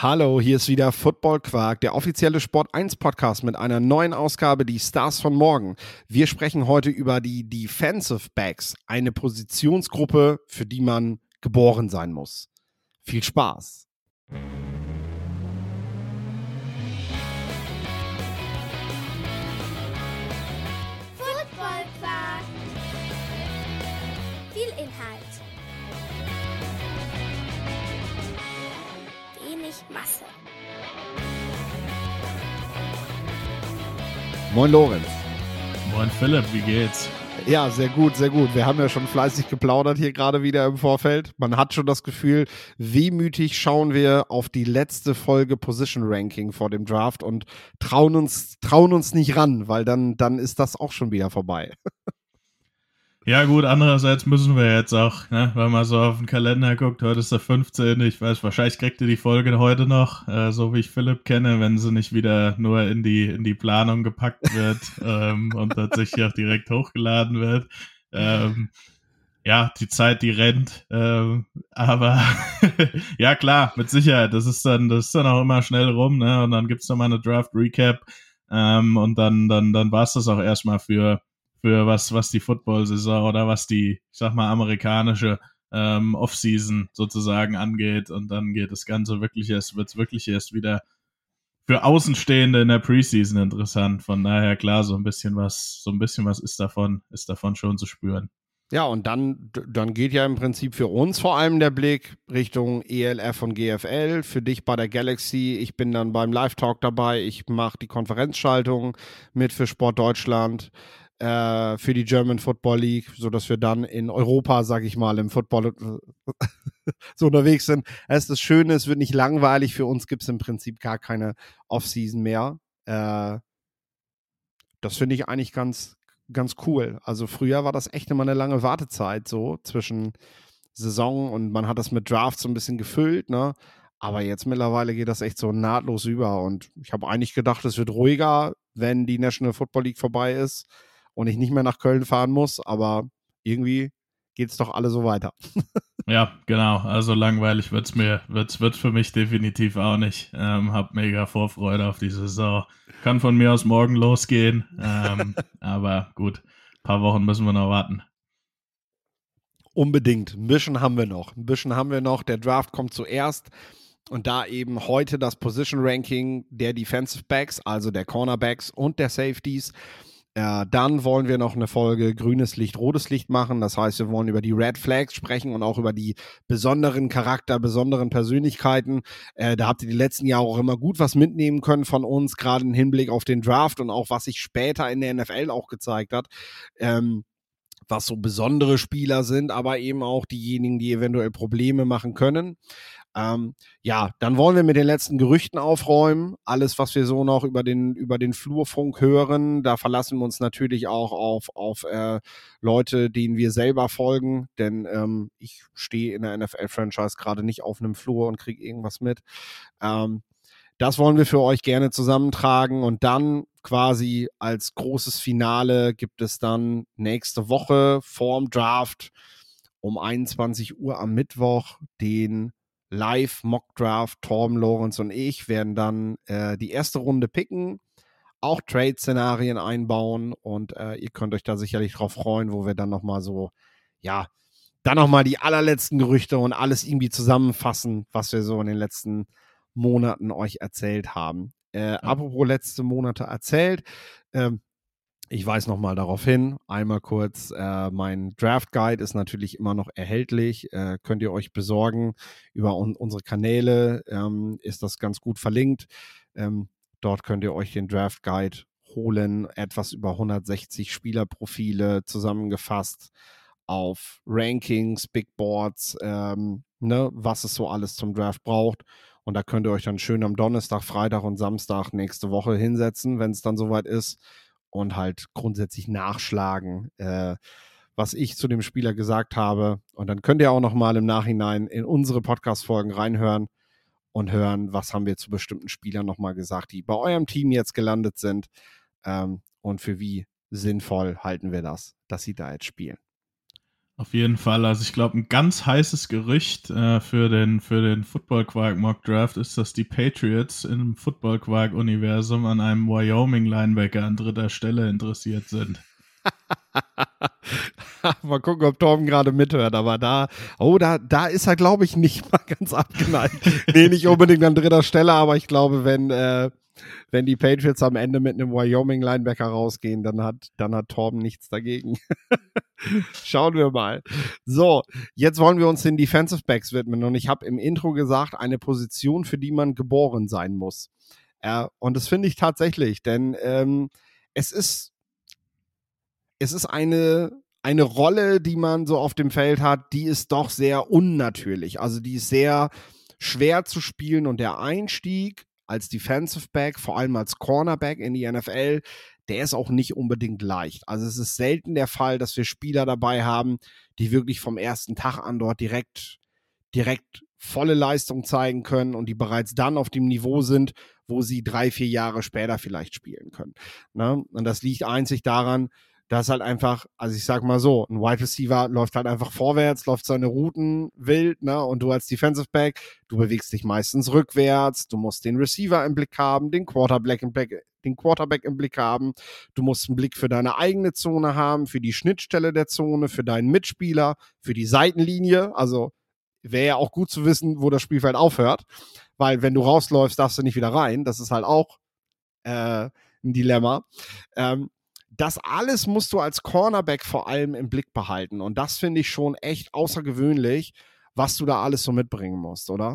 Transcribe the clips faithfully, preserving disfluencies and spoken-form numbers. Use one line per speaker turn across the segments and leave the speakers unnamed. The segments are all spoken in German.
Hallo, hier ist wieder Football Quark, der offizielle Sport eins Podcast mit einer neuen Ausgabe, die Stars von morgen. Wir sprechen heute über die Defensive Backs, eine Positionsgruppe, für die man geboren sein muss. Viel Spaß!
Football Quark. Viel Inhalt. Wenig Masse.
Moin Lorenz.
Moin Philipp, wie geht's?
Ja, sehr gut, sehr gut. Wir haben ja schon fleißig geplaudert hier gerade wieder im Vorfeld. Man hat schon das Gefühl, wehmütig schauen wir auf die letzte Folge Position Ranking vor dem Draft und trauen uns, trauen uns nicht ran, weil dann, dann ist das auch schon wieder vorbei.
Ja gut, andererseits müssen wir jetzt auch, ne, wenn man so auf den Kalender guckt, heute ist der fünfzehnte Ich weiß, wahrscheinlich kriegt ihr die Folge heute noch, äh, so wie ich Philipp kenne, wenn sie nicht wieder nur in die in die Planung gepackt wird ähm, und tatsächlich auch direkt hochgeladen wird. Ähm, ja, die Zeit, die rennt, ähm, aber ja klar, mit Sicherheit, das ist dann, das ist dann auch immer schnell rum, ne, und dann gibt's noch mal eine Draft-Recap ähm, und dann dann dann war's das auch erstmal für für was, was die Football-Saison oder was die, ich sag mal, amerikanische ähm, Off-Season sozusagen angeht. Und dann geht das Ganze wirklich erst, wird's wirklich erst wieder für Außenstehende in der Preseason interessant. Von daher, klar, so ein bisschen was, so ein bisschen was ist davon, ist davon schon zu spüren.
Ja, und dann, dann geht ja im Prinzip für uns vor allem der Blick Richtung E L F und G F L. Für dich bei der Galaxy. Ich bin dann beim Live-Talk dabei. Ich mache die Konferenzschaltung mit für Sport Deutschland, äh, für die German Football League, sodass wir dann in Europa, sag ich mal, im Football so unterwegs sind. Es ist das Schöne, es wird nicht langweilig. Für uns gibt es im Prinzip gar keine Off-Season mehr. Äh, das finde ich eigentlich ganz ganz cool. Also früher war das echt immer eine lange Wartezeit so zwischen Saison und man hat das mit Drafts so ein bisschen gefüllt, ne? Aber jetzt mittlerweile geht das echt so nahtlos über und ich habe eigentlich gedacht, es wird ruhiger, wenn die National Football League vorbei ist und ich nicht mehr nach Köln fahren muss, aber irgendwie geht's doch alle so weiter.
Ja, genau. Also langweilig wird's mir, wird's, wird's für mich definitiv auch nicht. Ähm, hab mega Vorfreude auf die Saison. Kann von mir aus morgen losgehen. Ähm, aber gut, ein paar Wochen müssen wir noch warten.
Unbedingt. Ein bisschen haben wir noch. Ein bisschen haben wir noch. Der Draft kommt zuerst. Und da eben heute das Position Ranking der Defensive Backs, also der Cornerbacks und der Safeties. Äh, dann wollen wir noch eine Folge grünes Licht, rotes Licht machen. Das heißt, wir wollen über die Red Flags sprechen und auch über die besonderen Charakter, besonderen Persönlichkeiten. Äh, da habt ihr die letzten Jahre auch immer gut was mitnehmen können von uns, gerade im Hinblick auf den Draft und auch was sich später in der N F L auch gezeigt hat. Ähm, was so besondere Spieler sind, aber eben auch diejenigen, die eventuell Probleme machen können. Ähm, ja, dann wollen wir mit den letzten Gerüchten aufräumen. Alles, was wir so noch über den, über den Flurfunk hören, da verlassen wir uns natürlich auch auf, auf äh, Leute, denen wir selber folgen, denn ähm, ich stehe in der N F L-Franchise gerade nicht auf einem Flur und kriege irgendwas mit. Ähm, das wollen wir für euch gerne zusammentragen und dann quasi als großes Finale gibt es dann nächste Woche vorm Draft um einundzwanzig Uhr am Mittwoch den Live-Mock-Draft. Torben, Lorenz und ich werden dann äh, die erste Runde picken, auch Trade-Szenarien einbauen und äh, ihr könnt euch da sicherlich drauf freuen, wo wir dann nochmal so, ja, dann nochmal die allerletzten Gerüchte und alles irgendwie zusammenfassen, was wir so in den letzten Monaten euch erzählt haben. Äh, ja. Apropos letzte Monate erzählt, ähm, ich weise nochmal darauf hin, einmal kurz, äh, mein Draft Guide ist natürlich immer noch erhältlich, äh, könnt ihr euch besorgen über un- unsere Kanäle, ähm, ist das ganz gut verlinkt. Ähm, dort könnt ihr euch den Draft Guide holen, etwas über hundertsechzig Spielerprofile zusammengefasst auf Rankings, Big Boards, ähm, ne, was es so alles zum Draft braucht. Und da könnt ihr euch dann schön am Donnerstag, Freitag und Samstag nächste Woche hinsetzen, wenn es dann soweit ist. Und halt grundsätzlich nachschlagen, äh, was ich zu dem Spieler gesagt habe. Und dann könnt ihr auch noch mal im Nachhinein in unsere Podcast-Folgen reinhören und hören, was haben wir zu bestimmten Spielern noch mal gesagt, die bei eurem Team jetzt gelandet sind. Ähm, und für wie sinnvoll halten wir das, dass sie da jetzt spielen.
Auf jeden Fall. Also ich glaube, ein ganz heißes Gerücht äh, für den, für den Football-Quark-Mock-Draft ist, dass die Patriots im Football-Quark-Universum an einem Wyoming-Linebacker an dritter Stelle interessiert sind.
Mal gucken, ob Torben gerade mithört, aber da, oh, da, da ist er, glaube ich, nicht mal ganz abgeneigt. Nee, nicht unbedingt an dritter Stelle, aber ich glaube, wenn, äh, wenn die Patriots am Ende mit einem Wyoming-Linebacker rausgehen, dann hat, dann hat Torben nichts dagegen. Schauen wir mal. So, jetzt wollen wir uns den Defensive Backs widmen und ich habe im Intro gesagt, eine Position, für die man geboren sein muss. Äh, und das finde ich tatsächlich, denn ähm, es ist es ist eine, eine Rolle, die man so auf dem Feld hat, die ist doch sehr unnatürlich. Also die ist sehr schwer zu spielen und der Einstieg als Defensive Back, vor allem als Cornerback in die N F L, der ist auch nicht unbedingt leicht. Also es ist selten der Fall, dass wir Spieler dabei haben, die wirklich vom ersten Tag an dort direkt, direkt volle Leistung zeigen können und die bereits dann auf dem Niveau sind, wo sie drei, vier Jahre später vielleicht spielen können. Ne? Und das liegt einzig daran, dass halt einfach, also ich sag mal so, ein Wide Receiver läuft halt einfach vorwärts, läuft seine Routen wild, ne? Und du als Defensive Back, du bewegst dich meistens rückwärts, du musst den Receiver im Blick haben, den Quarterback im Blick, den Quarterback im Blick haben, du musst einen Blick für deine eigene Zone haben, für die Schnittstelle der Zone, für deinen Mitspieler, für die Seitenlinie, also wäre ja auch gut zu wissen, wo das Spielfeld aufhört, weil wenn du rausläufst, darfst du nicht wieder rein, das ist halt auch äh, ein Dilemma. Ähm, Das alles musst du als Cornerback vor allem im Blick behalten. Und das finde ich schon echt außergewöhnlich, was du da alles so mitbringen musst, oder?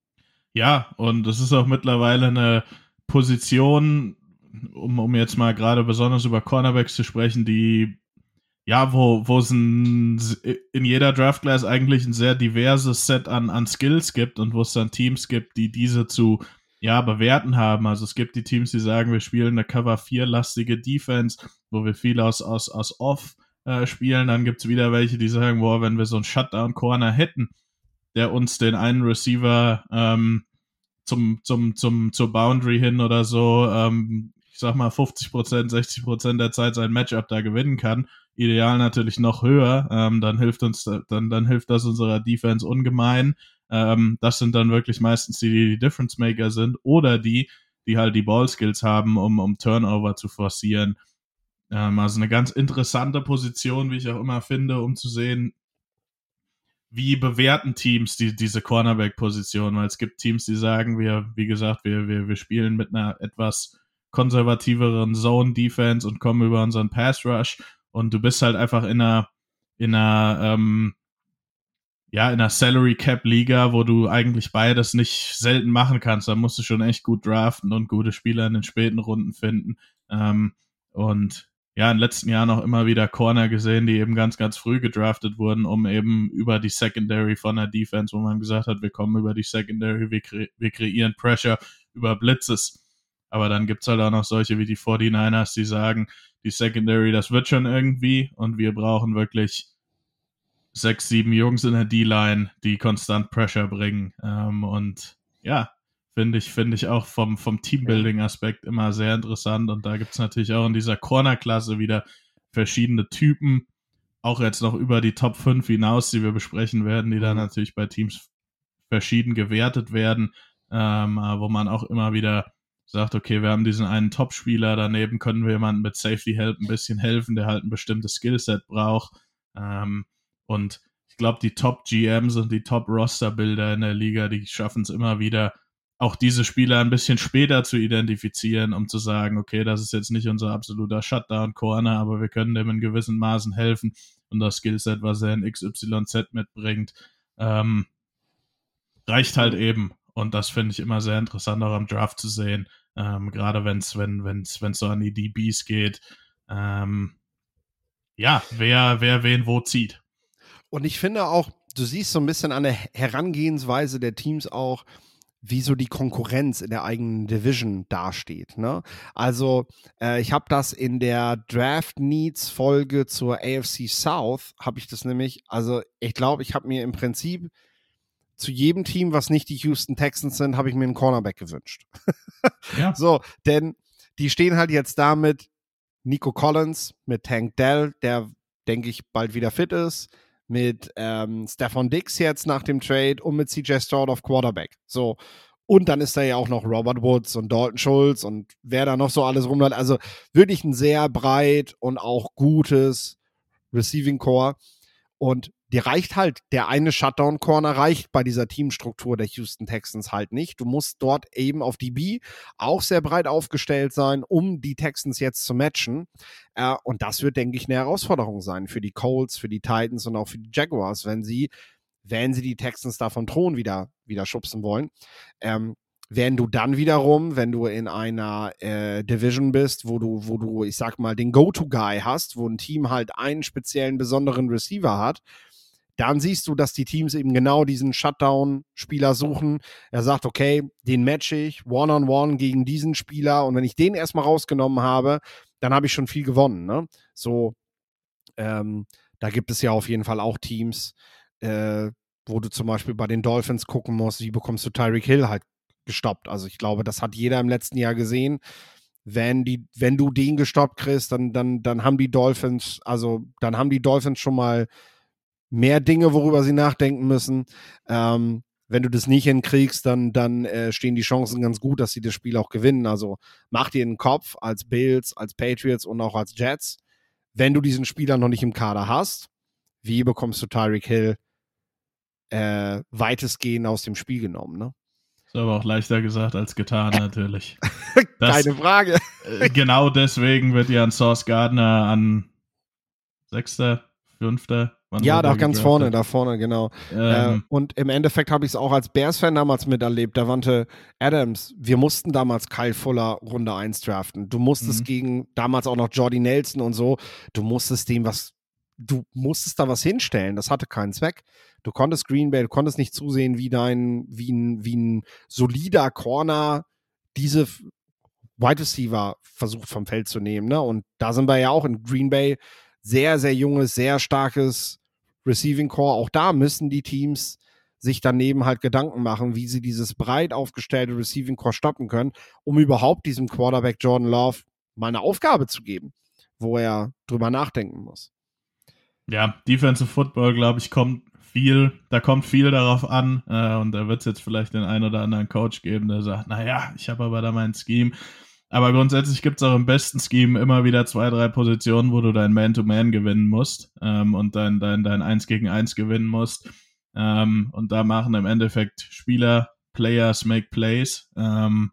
Ja, und es ist auch mittlerweile eine Position, um, um jetzt mal gerade besonders über Cornerbacks zu sprechen, die, ja, wo, wo es ein, in jeder Draftclass eigentlich ein sehr diverses Set an, an Skills gibt und wo es dann Teams gibt, die diese zu ja, bewerten haben. Also es gibt die Teams, die sagen, wir spielen eine Cover vier lastige Defense, wo wir viel aus, aus, aus Off äh, spielen. Dann gibt es wieder welche, die sagen, boah, wenn wir so einen Shutdown-Corner hätten, der uns den einen Receiver ähm, zum, zum, zum, zur Boundary hin oder so, ähm, ich sag mal fünfzig Prozent, sechzig Prozent der Zeit sein Matchup da gewinnen kann. Ideal natürlich noch höher, ähm, dann hilft uns, dann, dann hilft das unserer Defense ungemein. Ähm, das sind dann wirklich meistens die, die die Difference Maker sind oder die, die halt die Ball-Skills haben, um, um Turnover zu forcieren. Ähm, also eine ganz interessante Position, wie ich auch immer finde, um zu sehen, wie bewerten Teams die, diese Cornerback-Position, weil es gibt Teams, die sagen, wir, wie gesagt, wir, wir, wir spielen mit einer etwas konservativeren Zone-Defense und kommen über unseren Pass-Rush und du bist halt einfach in einer, in einer, ähm, ja, in einer Salary-Cap-Liga, wo du eigentlich beides nicht selten machen kannst. Da musst du schon echt gut draften und gute Spieler in den späten Runden finden. Ähm, und ja, in den letzten Jahren auch immer wieder Corner gesehen, die eben ganz, ganz früh gedraftet wurden, um eben über die Secondary von der Defense, wo man gesagt hat, wir kommen über die Secondary, wir, kre- wir kreieren Pressure über Blitzes. Aber dann gibt's halt auch noch solche wie die forty-niners, die sagen, die Secondary, das wird schon irgendwie und wir brauchen wirklich sechs, sieben Jungs in der D-Line, die konstant Pressure bringen. Ähm, und ja, finde ich, finde ich auch vom, vom Teambuilding-Aspekt immer sehr interessant. Und da gibt es natürlich auch in dieser Corner-Klasse wieder verschiedene Typen, auch jetzt noch über die Top fünf hinaus, die wir besprechen werden, die dann natürlich bei Teams verschieden gewertet werden, ähm, wo man auch immer wieder sagt, okay, wir haben diesen einen Top-Spieler, daneben können wir jemanden mit Safety-Help ein bisschen helfen, der halt ein bestimmtes Skillset braucht. Ähm, und ich glaube, die Top-G Ms und die Top-Roster-Bilder in der Liga, die schaffen es immer wieder, auch diese Spieler ein bisschen später zu identifizieren, um zu sagen, okay, das ist jetzt nicht unser absoluter Shutdown-Corner, aber wir können dem in gewissen Maßen helfen und das Skillset, was er in X Y Z mitbringt, ähm, reicht halt eben. Und das finde ich immer sehr interessant, auch am Draft zu sehen, ähm, gerade wenn's, wenn es wenn, so an die D Bs geht. Ähm, ja, wer, wer wen wo zieht.
Und ich finde auch, du siehst so ein bisschen an der Herangehensweise der Teams auch, wie so die Konkurrenz in der eigenen Division dasteht. Ne? Also äh, ich habe das in der Draft Needs Folge zur A F C South, habe ich das nämlich, also ich glaube, ich habe mir im Prinzip zu jedem Team, was nicht die Houston Texans sind, habe ich mir einen Cornerback gewünscht.
Ja.
So, denn die stehen halt jetzt da mit Nico Collins, mit Tank Dell, der, denke ich, bald wieder fit ist, mit ähm, Stephon Diggs jetzt nach dem Trade und mit C J Stroud auf Quarterback. So. Und dann ist da ja auch noch Robert Woods und Dalton Schultz und wer da noch so alles rumläuft. Also wirklich ein sehr breit und auch gutes Receiving Core. Und dir reicht halt, der eine Shutdown-Corner reicht bei dieser Teamstruktur der Houston Texans halt nicht. Du musst dort eben auf D B auch sehr breit aufgestellt sein, um die Texans jetzt zu matchen. Äh, und das wird, denke ich, eine Herausforderung sein für die Colts, für die Titans und auch für die Jaguars, wenn sie wenn sie die Texans da vom Thron wieder, wieder schubsen wollen. Ähm, wenn du dann wiederum, wenn du in einer äh, Division bist, wo du, wo du, ich sag mal, den Go-To-Guy hast, wo ein Team halt einen speziellen, besonderen Receiver hat, dann siehst du, dass die Teams eben genau diesen Shutdown-Spieler suchen. Er sagt, okay, den match ich one-on-one gegen diesen Spieler und wenn ich den erstmal rausgenommen habe, dann habe ich schon viel gewonnen. Ne? So, ähm, da gibt es ja auf jeden Fall auch Teams, Äh, wo du zum Beispiel bei den Dolphins gucken musst, wie bekommst du Tyreek Hill halt gestoppt. Also ich glaube, das hat jeder im letzten Jahr gesehen. Wenn, die, wenn du den gestoppt kriegst, dann, dann, dann haben die Dolphins, also dann haben die Dolphins schon mal mehr Dinge, worüber sie nachdenken müssen. Ähm, wenn du das nicht hinkriegst, dann, dann äh, stehen die Chancen ganz gut, dass sie das Spiel auch gewinnen. Also mach dir einen Kopf als Bills, als Patriots und auch als Jets. Wenn du diesen Spieler noch nicht im Kader hast, wie bekommst du Tyreek Hill äh, weitestgehend aus dem Spiel genommen, ne?
Ist aber auch leichter gesagt als getan, natürlich.
Das, keine Frage.
Äh, genau deswegen wird ja ein Sauce Gardner an Sechster, Fünfter.
Ja, da ganz vorne, da vorne, genau.
Ähm,
äh, und im Endeffekt habe ich es auch als Bears-Fan damals miterlebt. Davante Adams, wir mussten damals Kyle Fuller Runde eins draften. Du musstest
mhm.
gegen damals auch noch Jordy Nelson und so, du musstest dem was, du musstest da was hinstellen. Das hatte keinen Zweck. Du konntest Green Bay, du konntest nicht zusehen, wie dein, wie ein, wie ein solider Corner diese Wide Receiver versucht vom Feld zu nehmen, ne? Und da sind wir ja auch in Green Bay sehr, sehr junges, sehr starkes Receiving Core. Auch da müssen die Teams sich daneben halt Gedanken machen, wie sie dieses breit aufgestellte Receiving Core stoppen können, um überhaupt diesem Quarterback Jordan Love mal eine Aufgabe zu geben, wo er drüber nachdenken muss.
Ja, Defensive Football, glaube ich, kommt viel, da kommt viel darauf an äh, und da wird es jetzt vielleicht den einen oder anderen Coach geben, der sagt, naja, ich habe aber da mein Scheme. Aber grundsätzlich gibt es auch im besten Scheme immer wieder zwei, drei Positionen, wo du dein Man-to-Man gewinnen musst ähm, und dein, dein, dein eins gegen eins gewinnen musst. Ähm, und da machen im Endeffekt Spieler, Players make Plays. Ähm,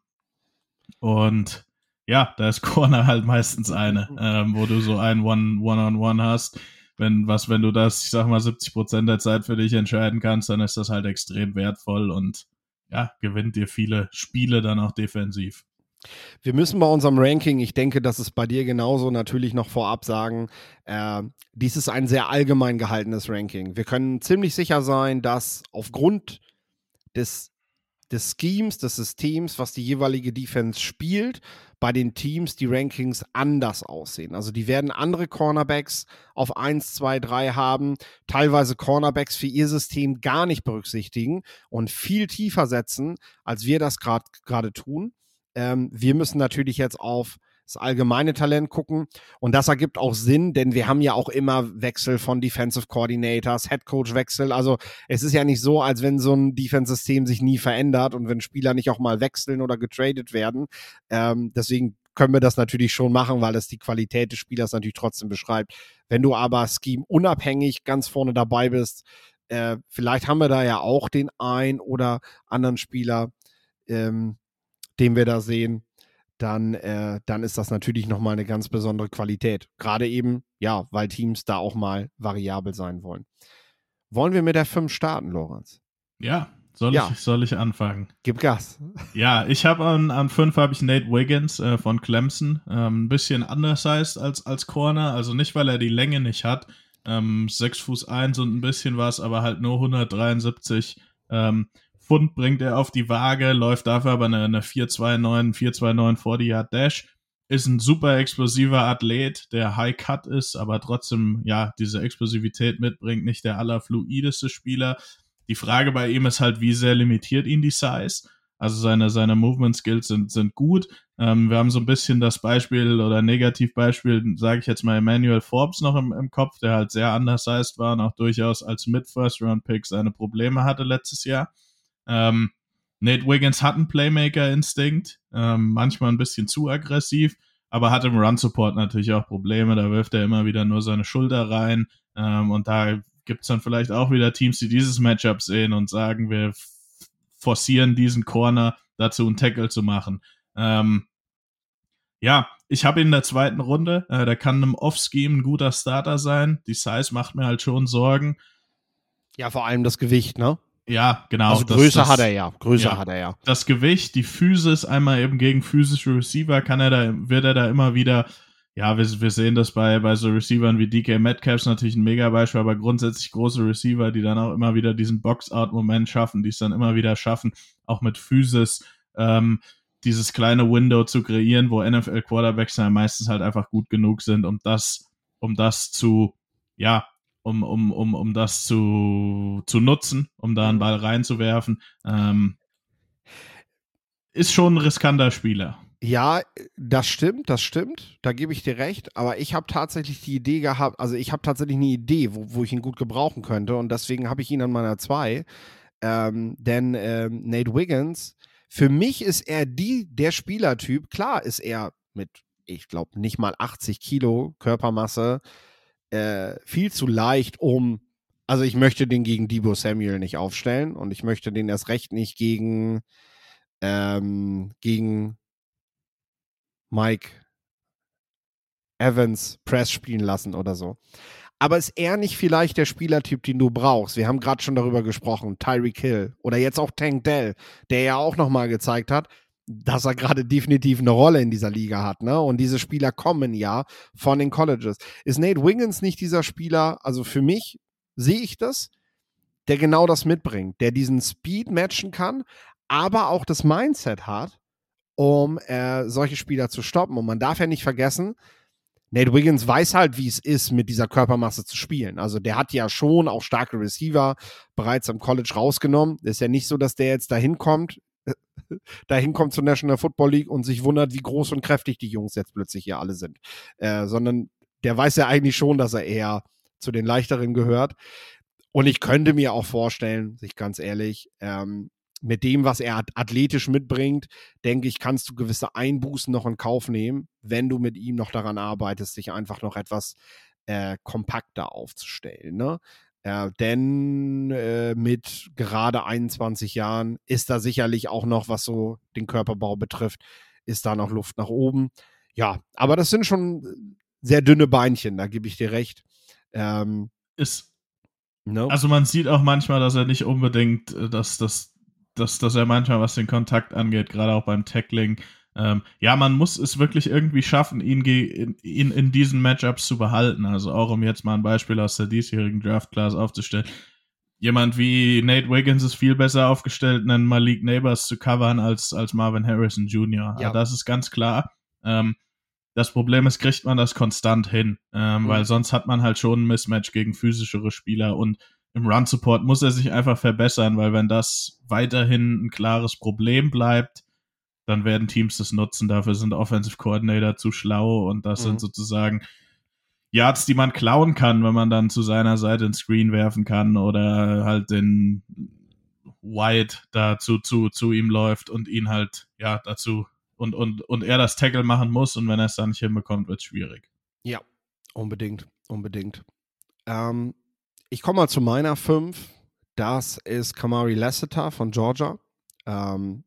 und ja, da ist Corner halt meistens eine, ähm, wo du so ein One-on-One hast. Wenn, was, wenn du das, ich sag mal, siebzig Prozent der Zeit für dich entscheiden kannst, dann ist das halt extrem wertvoll und ja, gewinnt dir viele Spiele dann auch defensiv.
Wir müssen bei unserem Ranking, ich denke, das ist bei dir genauso, natürlich noch vorab sagen, äh, dies ist ein sehr allgemein gehaltenes Ranking. Wir können ziemlich sicher sein, dass aufgrund des, des Schemes, des Systems, was die jeweilige Defense spielt, bei den Teams die Rankings anders aussehen. Also die werden andere Cornerbacks auf eins, zwei, drei haben, teilweise Cornerbacks für ihr System gar nicht berücksichtigen und viel tiefer setzen, als wir das gerade gerade tun. Ähm, wir müssen natürlich jetzt auf das allgemeine Talent gucken und das ergibt auch Sinn, denn wir haben ja auch immer Wechsel von Defensive Coordinators, Headcoach-Wechsel, also es ist ja nicht so, als wenn so ein Defense-System sich nie verändert und wenn Spieler nicht auch mal wechseln oder getradet werden, ähm, deswegen können wir das natürlich schon machen, weil es die Qualität des Spielers natürlich trotzdem beschreibt. Wenn du aber Scheme unabhängig ganz vorne dabei bist, äh, vielleicht haben wir da ja auch den ein oder anderen Spieler, ähm, den wir da sehen, dann, äh, dann ist das natürlich nochmal eine ganz besondere Qualität. Gerade eben, ja, weil Teams da auch mal variabel sein wollen. Wollen wir mit der fünf starten, Lorenz?
Ja, soll,
ja.
Ich, soll ich anfangen?
Gib Gas.
Ja, ich habe an, an fünf habe ich Nate Wiggins äh, von Clemson. Ähm, ein bisschen undersized als, als Corner, also nicht, weil er die Länge nicht hat. Ähm, sechs Fuß eins und ein bisschen was, aber halt nur hundertdreiundsiebzig ähm, Pfund bringt er auf die Waage, läuft dafür aber eine, eine vier zwei neun, vier zwei neun forty Yard Dash. Ist ein super explosiver Athlet, der High Cut ist, aber trotzdem ja diese Explosivität mitbringt, nicht der allerfluideste Spieler. Die Frage bei ihm ist halt, wie sehr limitiert ihn die Size. Also seine, seine Movement-Skills sind, sind gut. Ähm, wir haben so ein bisschen das Beispiel oder Negativbeispiel, sage ich jetzt mal, Emmanuel Forbes noch im, im Kopf, der halt sehr undersized war und auch durchaus als Mid-First-Round-Pick seine Probleme hatte letztes Jahr. Ähm, Nate Wiggins hat einen Playmaker-Instinkt, ähm, manchmal ein bisschen zu aggressiv, aber hat im Run-Support natürlich auch Probleme. Da wirft er immer wieder nur seine Schulter rein. Ähm, und da gibt es dann vielleicht auch wieder Teams, die dieses Matchup sehen und sagen, wir forcieren diesen Corner dazu, einen Tackle zu machen. Ähm, ja, ich habe ihn in der zweiten Runde. Äh, der kann im Off-Scheme ein guter Starter sein. Die Size macht mir halt schon Sorgen.
Ja, vor allem das Gewicht, ne?
Ja, genau.
Also
das,
Größe
das,
hat er ja. Größe
ja.
hat er ja.
Das Gewicht, die Physis, einmal eben gegen physische Receiver, kann er da, wird er da immer wieder, ja, wir, wir sehen das bei, bei so Receivern wie D K Metcalf natürlich ein Mega-Beispiel, aber grundsätzlich große Receiver, die dann auch immer wieder diesen Box-Out-Moment schaffen, die es dann immer wieder schaffen, auch mit Physis, ähm, dieses kleine Window zu kreieren, wo N F L-Quarterbacks dann meistens halt einfach gut genug sind, um das, um das zu, ja, um, um, um, um das zu, zu nutzen, um da einen Ball reinzuwerfen. Ähm, ist schon ein riskanter Spieler.
Ja, das stimmt, das stimmt. Da gebe ich dir recht. Aber ich habe tatsächlich die Idee gehabt, also ich habe tatsächlich eine Idee, wo, wo ich ihn gut gebrauchen könnte. Und deswegen habe ich ihn an meiner zwei. Ähm, denn ähm, Nate Wiggins, für mich ist er die, der Spielertyp, klar ist er mit, ich glaube, nicht mal achtzig Kilo Körpermasse äh, viel zu leicht, um, also ich möchte den gegen Deebo Samuel nicht aufstellen und ich möchte den erst recht nicht gegen, ähm, gegen Mike Evans Press spielen lassen oder so. Aber ist er nicht vielleicht der Spielertyp, den du brauchst? Wir haben gerade schon darüber gesprochen, Tyreek Hill oder jetzt auch Tank Dell, der ja auch nochmal gezeigt hat, dass er gerade definitiv eine Rolle in dieser Liga hat, ne? Und diese Spieler kommen ja von den Colleges. Ist Nate Wiggins nicht dieser Spieler, also für mich sehe ich das, der genau das mitbringt, der diesen Speed matchen kann, aber auch das Mindset hat, um äh, solche Spieler zu stoppen. Und man darf ja nicht vergessen, Nate Wiggins weiß halt, wie es ist, mit dieser Körpermasse zu spielen. Also der hat ja schon auch starke Receiver bereits am College rausgenommen. Ist ja nicht so, dass der jetzt dahin kommt, dahin kommt zur National Football League und sich wundert, wie groß und kräftig die Jungs jetzt plötzlich hier alle sind. Äh, sondern der weiß ja eigentlich schon, dass er eher zu den Leichteren gehört. Und ich könnte mir auch vorstellen, sich ganz ehrlich, ähm, mit dem, was er athletisch mitbringt, denke ich, kannst du gewisse Einbußen noch in Kauf nehmen, wenn du mit ihm noch daran arbeitest, sich einfach noch etwas äh, kompakter aufzustellen. Ne? Äh, denn äh, mit gerade einundzwanzig Jahren ist da sicherlich auch noch, was so den Körperbau betrifft, ist da noch Luft nach oben. Ja, aber das sind schon sehr dünne Beinchen, da gebe ich dir recht. Ähm,
ist,
no?
Also man sieht auch manchmal, dass er nicht unbedingt, dass, dass Dass, dass er manchmal, was den Kontakt angeht, gerade auch beim Tackling, ähm, ja, man muss es wirklich irgendwie schaffen, ihn, in, ihn in diesen Matchups zu behalten. Also auch, um jetzt mal ein Beispiel aus der diesjährigen Draft-Class aufzustellen. Jemand wie Nate Wiggins ist viel besser aufgestellt, einen Malik Neighbors zu covern, als, als Marvin Harrison Junior Ja. Also das ist ganz klar. Ähm, das Problem ist, kriegt man das konstant hin, ähm, mhm. weil sonst hat man halt schon ein Mismatch gegen physischere Spieler und im Run-Support muss er sich einfach verbessern, weil wenn das weiterhin ein klares Problem bleibt, dann werden Teams das nutzen. Dafür sind Offensive Coordinator zu schlau und das mhm. sind sozusagen Yards, die man klauen kann, wenn man dann zu seiner Seite einen Screen werfen kann oder halt den White dazu zu, zu ihm läuft und ihn halt, ja, dazu und, und, und er das Tackle machen muss und wenn er es dann nicht hinbekommt, wird es schwierig.
Ja, unbedingt, unbedingt. Ähm, Ich komme mal zu meiner fünf. Das ist Kamari Lassiter von Georgia. Ähm,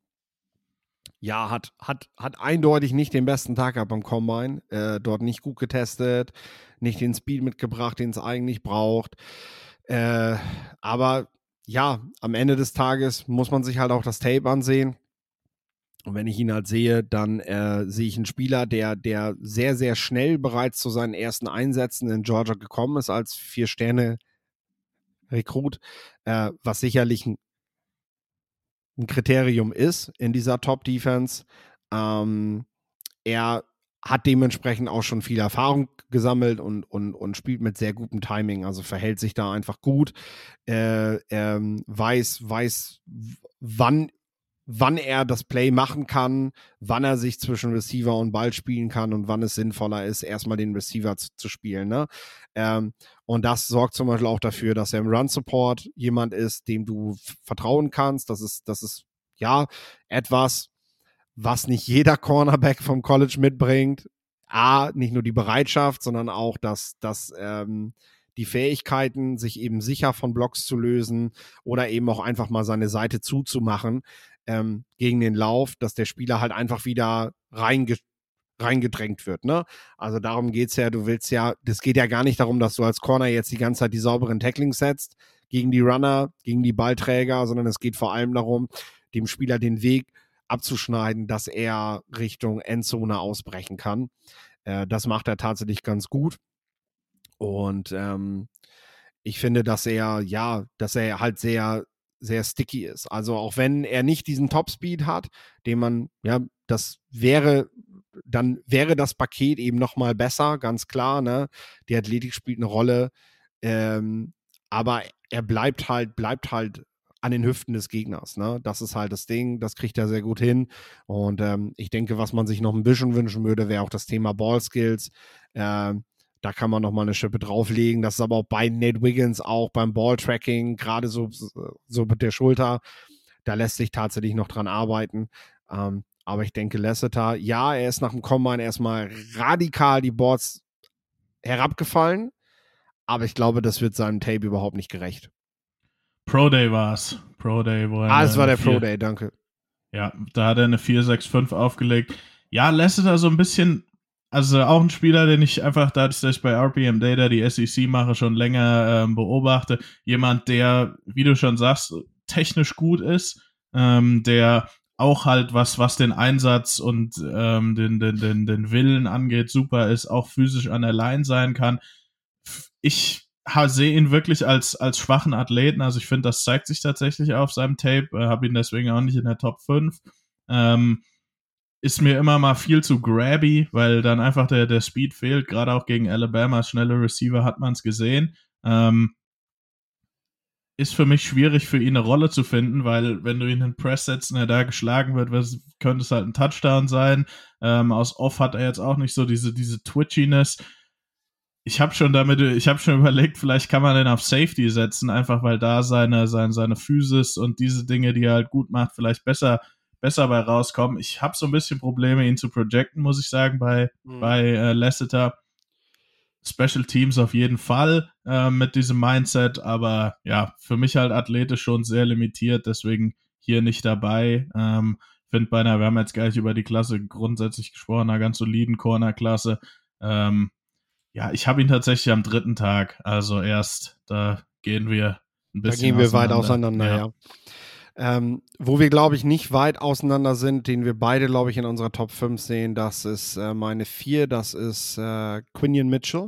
ja, hat, hat, hat eindeutig nicht den besten Tag gehabt beim Combine. Äh, dort nicht gut getestet, nicht den Speed mitgebracht, den es eigentlich braucht. Äh, aber ja, am Ende des Tages muss man sich halt auch das Tape ansehen. Und wenn ich ihn halt sehe, dann äh, sehe ich einen Spieler, der, der sehr, sehr schnell bereits zu seinen ersten Einsätzen in Georgia gekommen ist als Vier-Sterne- Rekrut, äh, was sicherlich ein, ein Kriterium ist in dieser Top-Defense. Ähm, er hat dementsprechend auch schon viel Erfahrung gesammelt und, und, und spielt mit sehr gutem Timing, also verhält sich da einfach gut. Äh, ähm, weiß, weiß, wann wann er das Play machen kann, wann er sich zwischen Receiver und Ball spielen kann und wann es sinnvoller ist, erstmal den Receiver zu, zu spielen. Ne? Ähm, und das sorgt zum Beispiel auch dafür, dass er im Run-Support jemand ist, dem du f- vertrauen kannst. Das ist, das ist ja etwas, was nicht jeder Cornerback vom College mitbringt. A, nicht nur die Bereitschaft, sondern auch das, das ähm, die Fähigkeiten, sich eben sicher von Blocks zu lösen oder eben auch einfach mal seine Seite zuzumachen ähm, gegen den Lauf, dass der Spieler halt einfach wieder reinge reingedrängt wird. Ne? Also darum geht's ja, du willst ja, das geht ja gar nicht darum, dass du als Corner jetzt die ganze Zeit die sauberen Tacklings setzt gegen die Runner, gegen die Ballträger, sondern es geht vor allem darum, dem Spieler den Weg abzuschneiden, dass er Richtung Endzone ausbrechen kann. Äh, das macht er tatsächlich ganz gut. Und ähm, ich finde, dass er, ja, dass er halt sehr, sehr sticky ist. Also auch wenn er nicht diesen Topspeed hat, den man, ja, das wäre, dann wäre das Paket eben nochmal besser, ganz klar, ne? Die Athletik spielt eine Rolle, ähm, aber er bleibt halt, bleibt halt an den Hüften des Gegners, ne? Das ist halt das Ding, das kriegt er sehr gut hin. Und ähm, ich denke, was man sich noch ein bisschen wünschen würde, wäre auch das Thema Ballskills. Ähm, da kann man nochmal eine Schippe drauflegen. Das ist aber auch bei Nate Wiggins auch beim Balltracking, gerade so, so mit der Schulter. Da lässt sich tatsächlich noch dran arbeiten. Ähm, aber ich denke, Lasseter, ja, er ist nach dem Combine erstmal radikal die Boards herabgefallen. Aber ich glaube, das wird seinem Tape überhaupt nicht gerecht.
Pro Day war's. Pro Day, wo er.
Ah, es war der
vier,
Pro Day, danke.
Ja, da hat er eine vier sechs fünf aufgelegt. Ja, Lasseter so ein bisschen, also auch ein Spieler, den ich einfach, dadurch, dass ich bei R P M Data die S E C mache, schon länger ähm, beobachte. Jemand, der, wie du schon sagst, technisch gut ist, ähm, der auch halt was, was den Einsatz und ähm, den, den, den, den Willen angeht, super ist, auch physisch an der Line sein kann. Ich sehe ihn wirklich als, als schwachen Athleten. Also ich finde, das zeigt sich tatsächlich auf seinem Tape. Äh, habe ihn deswegen auch nicht in der Top fünf. Ähm, ist mir immer mal viel zu grabby, weil dann einfach der, der Speed fehlt. Gerade auch gegen Alabama, schnelle Receiver hat man es gesehen. Ähm, ist für mich schwierig, für ihn eine Rolle zu finden, weil wenn du ihn in Press setzt und er da geschlagen wird, was, könnte es halt ein Touchdown sein. Ähm, aus Off hat er jetzt auch nicht so diese, diese Twitchiness. Ich habe schon damit, ich habe schon überlegt, vielleicht kann man den auf Safety setzen, einfach weil da seine, seine, seine Physis und diese Dinge, die er halt gut macht, vielleicht besser, besser bei rauskommen. Ich habe so ein bisschen Probleme, ihn zu projecten, muss ich sagen, bei, mhm. bei äh, Lasseter. Special Teams auf jeden Fall äh, mit diesem Mindset, aber ja, für mich halt athletisch schon sehr limitiert, deswegen hier nicht dabei. Ähm, finde bei einer, wir haben jetzt gleich über die Klasse grundsätzlich gesprochen, einer ganz soliden Corner-Klasse. Ähm, ja, ich habe ihn tatsächlich am dritten Tag, also erst, da gehen wir ein bisschen
Da gehen wir weit auseinander, ja. ja. Ähm, wo wir, glaube ich, nicht weit auseinander sind, den wir beide, glaube ich, in unserer Top fünf sehen, das ist äh, meine vier, das ist äh, Quinion Mitchell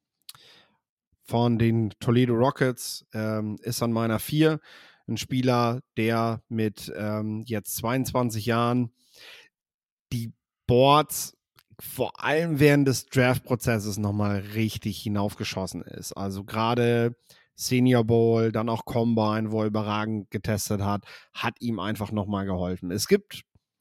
von den Toledo Rockets, ähm, ist an meiner vier. Ein Spieler, der mit ähm, jetzt zweiundzwanzig Jahren die Boards vor allem während des Draft-Prozesses nochmal richtig hinaufgeschossen ist. Also gerade Senior Bowl, dann auch Combine, wo er überragend getestet hat, hat ihm einfach nochmal geholfen. Es gibt,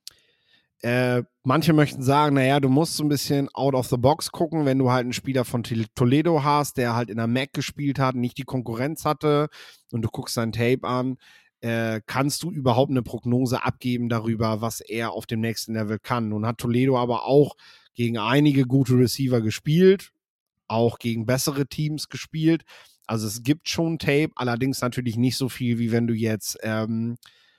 äh, manche möchten sagen, naja, du musst so ein bisschen out of the box gucken, wenn du halt einen Spieler von Toledo hast, der halt in der M A C gespielt hat, nicht die Konkurrenz hatte und du guckst sein Tape an, äh, kannst du überhaupt eine Prognose abgeben darüber, was er auf dem nächsten Level kann. Nun hat Toledo aber auch gegen einige gute Receiver gespielt, auch gegen bessere Teams gespielt. Also es gibt schon Tape, allerdings natürlich nicht so viel, wie wenn du jetzt ähm,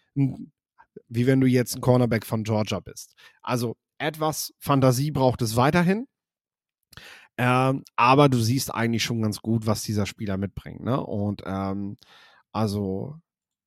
wie wenn du jetzt ein Cornerback von Georgia bist. Also etwas Fantasie braucht es weiterhin, ähm, aber du siehst eigentlich schon ganz gut, was dieser Spieler mitbringt. Ne? Und ähm, also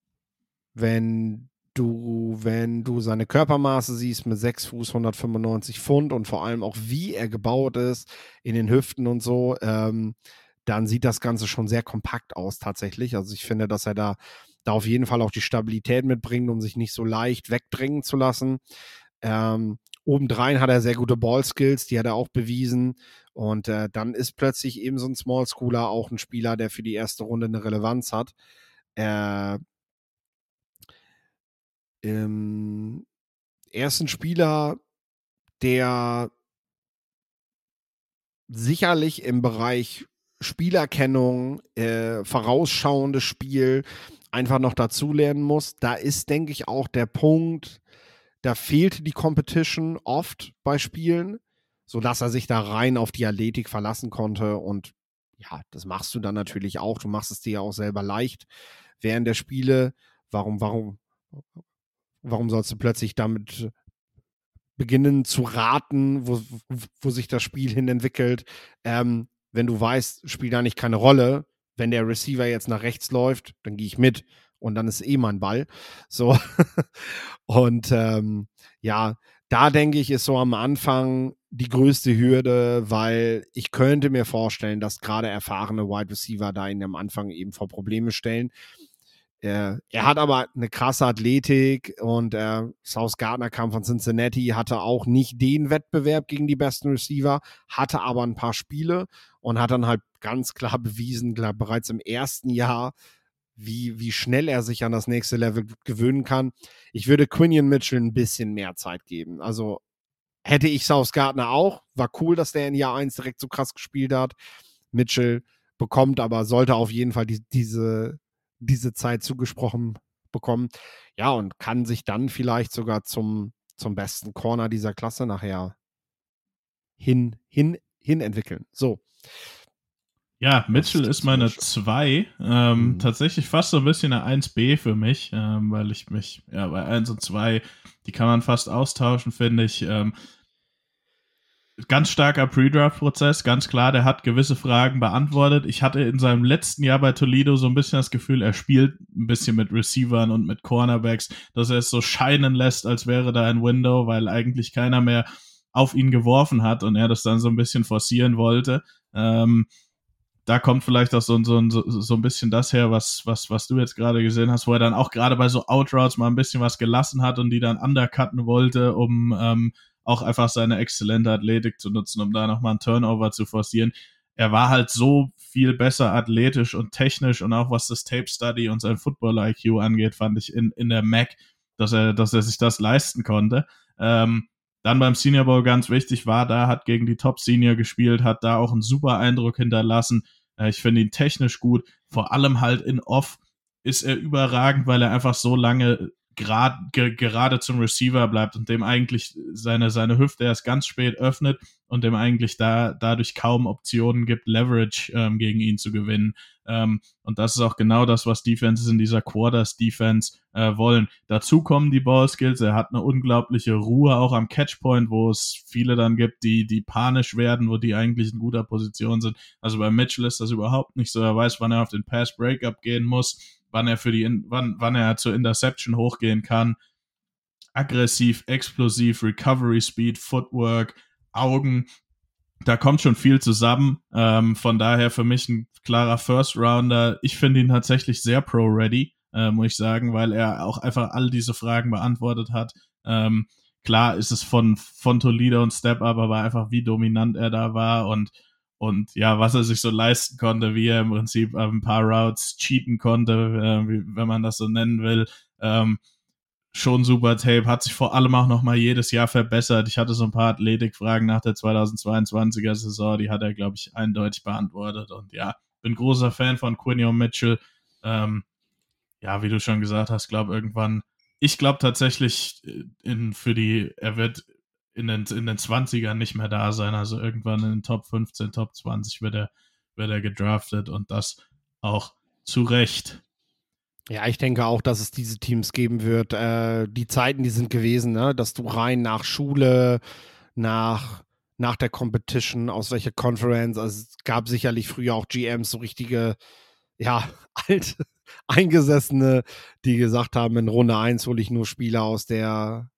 wenn du, wenn du seine Körpermaße siehst mit sechs Fuß, hundertfünfundneunzig Pfund und vor allem auch wie er gebaut ist in den Hüften und so, ähm, dann sieht das Ganze schon sehr kompakt aus tatsächlich. Also ich finde, dass er da, da auf jeden Fall auch die Stabilität mitbringt, um sich nicht so leicht wegdrängen zu lassen. Ähm, obendrein hat er sehr gute Ballskills, die hat er auch bewiesen. Und äh, dann ist plötzlich eben so ein Small Schooler auch ein Spieler, der für die erste Runde eine Relevanz hat. Äh, Ähm, er ist ein Spieler, der sicherlich im Bereich Spielerkennung, äh, vorausschauendes Spiel einfach noch dazulernen muss. Da ist, denke ich, auch der Punkt, da fehlte die Competition oft bei Spielen, sodass er sich da rein auf die Athletik verlassen konnte. Und ja, das machst du dann natürlich auch. Du machst es dir ja auch selber leicht während der Spiele. Warum, warum, warum sollst du plötzlich damit beginnen zu raten, wo, wo sich das Spiel hin entwickelt, ähm, wenn du weißt, spielt da nicht keine Rolle. Wenn der Receiver jetzt nach rechts läuft, dann gehe ich mit und dann ist eh mein Ball. So. Und ähm, ja, da denke ich, ist so am Anfang die größte Hürde, weil ich könnte mir vorstellen, dass gerade erfahrene Wide Receiver da ihn am Anfang eben vor Probleme stellen. Er, er hat aber eine krasse Athletik und äh, Sauce Gardner kam von Cincinnati, hatte auch nicht den Wettbewerb gegen die besten Receiver, hatte aber ein paar Spiele und hat dann halt ganz klar bewiesen, glaub, bereits im ersten Jahr, wie, wie schnell er sich an das nächste Level gewöhnen kann. Ich würde Quinion Mitchell ein bisschen mehr Zeit geben. Also hätte ich Sauce Gardner auch, war cool, dass der in Jahr eins direkt so krass gespielt hat. Mitchell bekommt aber, sollte auf jeden Fall die, diese diese Zeit zugesprochen bekommen. Ja, und kann sich dann vielleicht sogar zum, zum besten Corner dieser Klasse nachher hin, hin, hin entwickeln. So.
Ja, Mitchell ist meine zwei. Ähm,
Mhm.
Tatsächlich fast so ein bisschen eine eins B für mich, ähm, weil ich mich, ja, bei eins und zwei, die kann man fast austauschen, finde ich. Ähm, ganz starker Pre-Draft-Prozess, ganz klar, der hat gewisse Fragen beantwortet. Ich hatte in seinem letzten Jahr bei Toledo so ein bisschen das Gefühl, er spielt ein bisschen mit Receivern und mit Cornerbacks, dass er es so scheinen lässt, als wäre da ein Window, weil eigentlich keiner mehr auf ihn geworfen hat und er das dann so ein bisschen forcieren wollte. Ähm, da kommt vielleicht auch so, so, so, so ein bisschen das her, was, was, was du jetzt gerade gesehen hast, wo er dann auch gerade bei so Outroutes mal ein bisschen was gelassen hat und die dann undercutten wollte, um ähm, auch einfach seine exzellente Athletik zu nutzen, um da nochmal einen Turnover zu forcieren. Er war halt so viel besser athletisch und technisch und auch was das Tape Study und sein Football-I Q angeht, fand ich in, in der M A C, dass er, dass er sich das leisten konnte. Ähm, dann beim Senior Bowl ganz wichtig, war da, hat gegen die Top Senior gespielt, hat da auch einen super Eindruck hinterlassen. Äh, ich finde ihn technisch gut, vor allem halt in Off ist er überragend, weil er einfach so lange grad, ge, gerade zum Receiver bleibt und dem eigentlich seine, seine Hüfte erst ganz spät öffnet und dem eigentlich da dadurch kaum Optionen gibt, Leverage ähm, gegen ihn zu gewinnen. Ähm, und das ist auch genau das, was Defenses in dieser Quarters-Defense äh, wollen. Dazu kommen die Ballskills. Er hat eine unglaubliche Ruhe auch am Catchpoint, wo es viele dann gibt, die, die panisch werden, wo die eigentlich in guter Position sind. Also bei Mitchell ist das überhaupt nicht so. Er weiß, wann er auf den Pass-Breakup gehen muss, wann er für die, wann, wann er zur Interception hochgehen kann. Aggressiv, explosiv, Recovery Speed, Footwork, Augen. Da kommt schon viel zusammen. Ähm, von daher für mich ein klarer First Rounder. Ich finde ihn tatsächlich sehr pro-ready, äh, muss ich sagen, weil er auch einfach all diese Fragen beantwortet hat. Ähm, klar ist es von, von Toledo ein Step-Up, aber einfach wie dominant er da war und und ja, was er sich so leisten konnte, wie er im Prinzip ein paar Routes cheaten konnte, äh, wie, wenn man das so nennen will. Ähm, schon super Tape, hat sich vor allem auch nochmal jedes Jahr verbessert. Ich hatte so ein paar Athletikfragen nach der zweitausendzweiundzwanziger Saison, die hat er, glaube ich, eindeutig beantwortet. Und ja, bin großer Fan von Quinion Mitchell. Ähm, ja, wie du schon gesagt hast, glaube irgendwann, ich glaube tatsächlich, in, für die, er wird in den, in den zwanzigern nicht mehr da sein. Also irgendwann in den Top fünfzehn, Top zwanzig wird er, wird er gedraftet und das auch zu Recht.
Ja, ich denke auch, dass es diese Teams geben wird. Äh, die Zeiten, die sind gewesen, ne? Dass du rein nach Schule, nach, nach der Competition, aus welcher Conference, also es gab sicherlich früher auch G Ms, so richtige, ja, alte, Eingesessene, die gesagt haben, in Runde eins hole ich nur Spieler aus der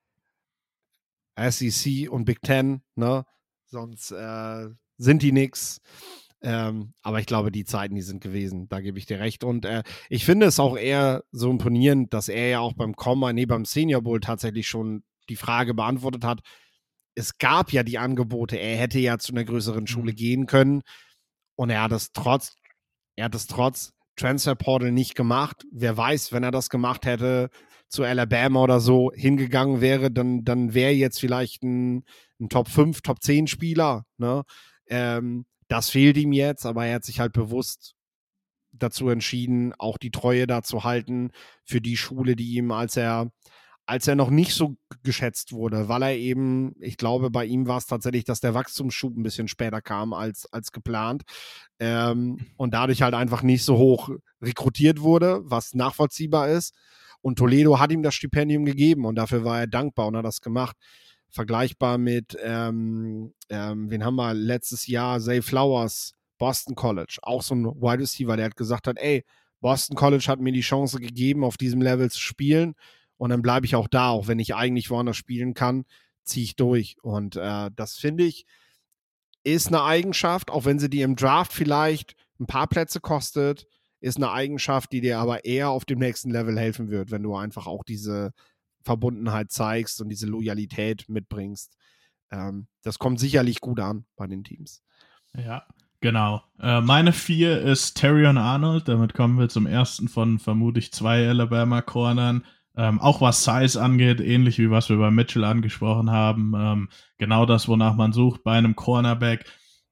S E C und Big Ten, ne? Sonst äh, sind die nix. Ähm, aber ich glaube, die Zeiten, die sind gewesen. Da gebe ich dir recht. Und äh, ich finde es auch eher so imponierend, dass er ja auch beim Combine, nee, beim Senior Bowl tatsächlich schon die Frage beantwortet hat. Es gab ja die Angebote, er hätte ja zu einer größeren Schule
Mhm.
gehen können. Und er hat es trotz, er hat es trotz Transfer Portal nicht gemacht. Wer weiß, wenn er das gemacht hätte, zu Alabama oder so hingegangen wäre, dann, dann wäre jetzt vielleicht ein, ein Top fünf, Top zehn Spieler. Ne? Ähm, das fehlt ihm jetzt, aber er hat sich halt bewusst dazu entschieden, auch die Treue da zu halten für die Schule, die ihm, als er als er noch nicht so geschätzt wurde, weil er eben, ich glaube, bei ihm war es tatsächlich, dass der Wachstumsschub ein bisschen später kam als, als geplant ähm, und dadurch halt einfach nicht so hoch rekrutiert wurde, was nachvollziehbar ist. Und Toledo hat ihm das Stipendium gegeben und dafür war er dankbar und hat das gemacht. Vergleichbar mit, ähm, ähm, wen haben wir letztes Jahr, Zay Flowers, Boston College, auch so ein Wide Receiver, der hat gesagt hat, ey, Boston College hat mir die Chance gegeben, auf diesem Level zu spielen. Und dann bleibe ich auch da, auch wenn ich eigentlich woanders spielen kann, ziehe ich durch. Und äh, das finde ich, ist eine Eigenschaft, auch wenn sie dir im Draft vielleicht ein paar Plätze kostet, ist eine Eigenschaft, die dir aber eher auf dem nächsten Level helfen wird, wenn du einfach auch diese Verbundenheit zeigst und diese Loyalität mitbringst. Ähm, das kommt sicherlich gut an bei den Teams.
Ja, genau. Äh, meine vier ist Terrion Arnold. Damit kommen wir zum ersten von vermutlich zwei Alabama-Cornern. Ähm, auch was Size angeht, ähnlich wie was wir bei Mitchell angesprochen haben. Ähm, genau das, wonach man sucht bei einem Cornerback.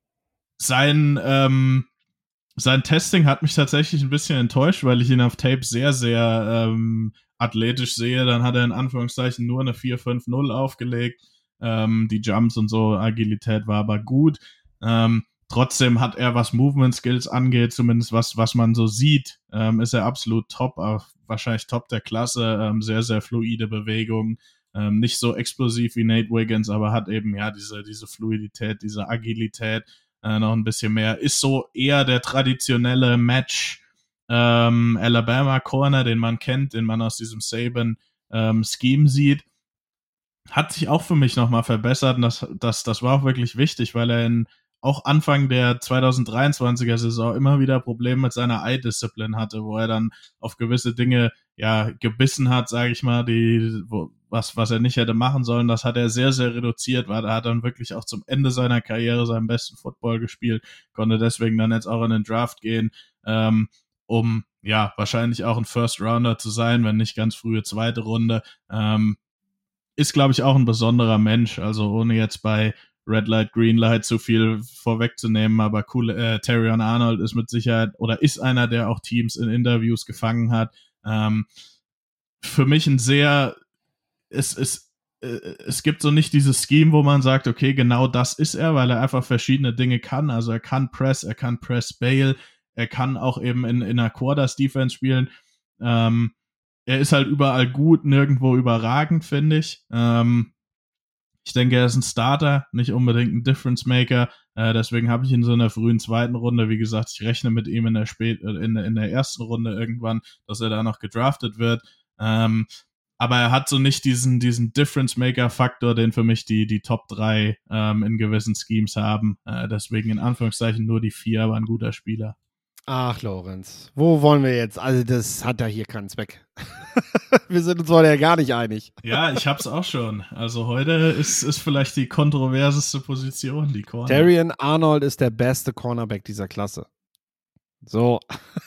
Sein, ähm, sein Testing hat mich tatsächlich ein bisschen enttäuscht, weil ich ihn auf Tape sehr, sehr ähm, athletisch sehe. Dann hat er in Anführungszeichen nur eine vier fünf null aufgelegt. Ähm, die Jumps und so, Agilität war aber gut. Ähm, Trotzdem hat er, was Movement Skills angeht, zumindest was, was man so sieht, ähm, ist er absolut top, auch wahrscheinlich top der Klasse, ähm, sehr, sehr fluide Bewegungen, ähm, nicht so explosiv wie Nate Wiggins, aber hat eben ja diese, diese Fluidität, diese Agilität, äh, noch ein bisschen mehr, ist so eher der traditionelle Match ähm, Alabama Corner, den man kennt, den man aus diesem Saban ähm, Scheme sieht. Hat sich auch für mich nochmal verbessert und das, das, das war auch wirklich wichtig, weil er in auch Anfang der zwanzig dreiundzwanziger Saison immer wieder Probleme mit seiner Eye-Discipline hatte, wo er dann auf gewisse Dinge ja gebissen hat, sage ich mal, die wo, was was er nicht hätte machen sollen. Das hat er sehr, sehr reduziert, weil er hat dann wirklich auch zum Ende seiner Karriere seinen besten Football gespielt, konnte deswegen dann jetzt auch in den Draft gehen, ähm, um ja wahrscheinlich auch ein First-Rounder zu sein, wenn nicht ganz frühe zweite Runde. Ähm, ist, glaube ich, auch ein besonderer Mensch, also ohne jetzt bei Red Light, Green Light zu viel vorwegzunehmen, aber cool, äh, Terrion Arnold ist mit Sicherheit oder ist einer, der auch Teams in Interviews gefangen hat. Ähm, für mich ein sehr, es, es, äh, es gibt so nicht dieses Scheme, wo man sagt, okay, genau das ist er, weil er einfach verschiedene Dinge kann. Also er kann Press, er kann Press Bail, er kann auch eben in, in einer Quarters Defense spielen. Ähm, er ist halt überall gut, nirgendwo überragend, finde ich. Ähm, Ich denke, er ist ein Starter, nicht unbedingt ein Difference Maker. Äh, deswegen habe ich ihn so in der frühen zweiten Runde. Wie gesagt, ich rechne mit ihm in der spät in, in der ersten Runde irgendwann, dass er da noch gedraftet wird. Ähm, aber er hat so nicht diesen diesen Difference Maker Faktor, den für mich die die Top drei ähm, in gewissen Schemes haben. Äh, deswegen in Anführungszeichen nur die vier, aber ein guter Spieler.
Ach, Lorenz, wo wollen wir jetzt? Also das hat ja hier keinen Zweck. Wir sind uns heute ja gar nicht einig.
Ja, ich hab's auch schon. Also heute ist, ist vielleicht die kontroverseste Position, die Corner.
Terrion Arnold ist der beste Cornerback dieser Klasse. So.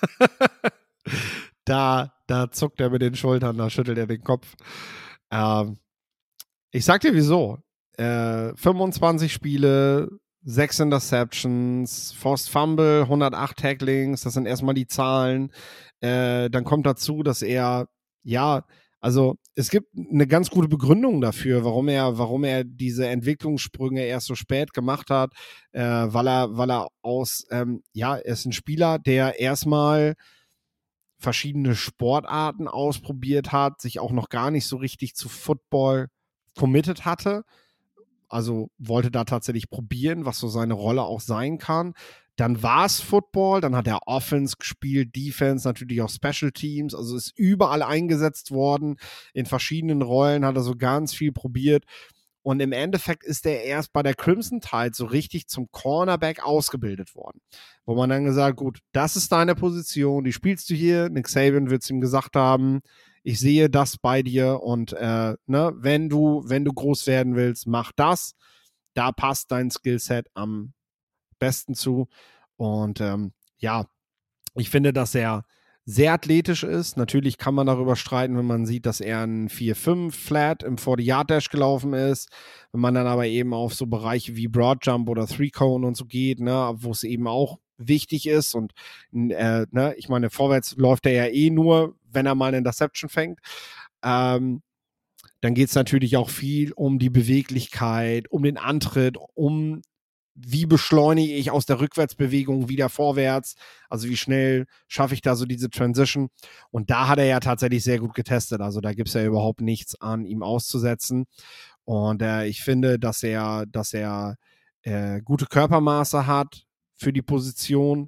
da, da zuckt er mit den Schultern, da schüttelt er den Kopf. Ähm, ich sag dir wieso. Äh, fünfundzwanzig Spiele, sechs Interceptions, Forced Fumble, hundertacht Tacklings, das sind erstmal die Zahlen. Äh, dann kommt dazu, dass er, ja, also es gibt eine ganz gute Begründung dafür, warum er, warum er diese Entwicklungssprünge erst so spät gemacht hat, äh, weil er, weil er aus, ähm, ja, er ist ein Spieler, der erstmal verschiedene Sportarten ausprobiert hat, sich auch noch gar nicht so richtig zu Football committed hatte. Also wollte da tatsächlich probieren, was so seine Rolle auch sein kann. Dann war es Football, dann hat er Offense gespielt, Defense, natürlich auch Special Teams, also ist überall eingesetzt worden, in verschiedenen Rollen hat er so ganz viel probiert und im Endeffekt ist er erst bei der Crimson Tide so richtig zum Cornerback ausgebildet worden, wo man dann gesagt, gut, das ist deine Position, die spielst du hier, Nick Saban wird es ihm gesagt haben, ich sehe das bei dir und äh, ne, wenn du, wenn du groß werden willst, mach das. Da passt dein Skillset am besten zu. Und ähm, ja, ich finde, dass er sehr athletisch ist. Natürlich kann man darüber streiten, wenn man sieht, dass er ein vier fünf Flat im forty-Yard-Dash gelaufen ist. Wenn man dann aber eben auf so Bereiche wie Broad-Jump oder Three-Cone und so geht, ne, wo es eben auch wichtig ist und äh, ne, ich meine, vorwärts läuft er ja eh nur, wenn er mal eine Interception fängt. Ähm, dann geht es natürlich auch viel um die Beweglichkeit, um den Antritt, um wie beschleunige ich aus der Rückwärtsbewegung wieder vorwärts, also wie schnell schaffe ich da so diese Transition, und da hat er ja tatsächlich sehr gut getestet, also da gibt es ja überhaupt nichts an ihm auszusetzen, und äh, ich finde, dass er, dass er äh, gute Körpermaße hat für die Position,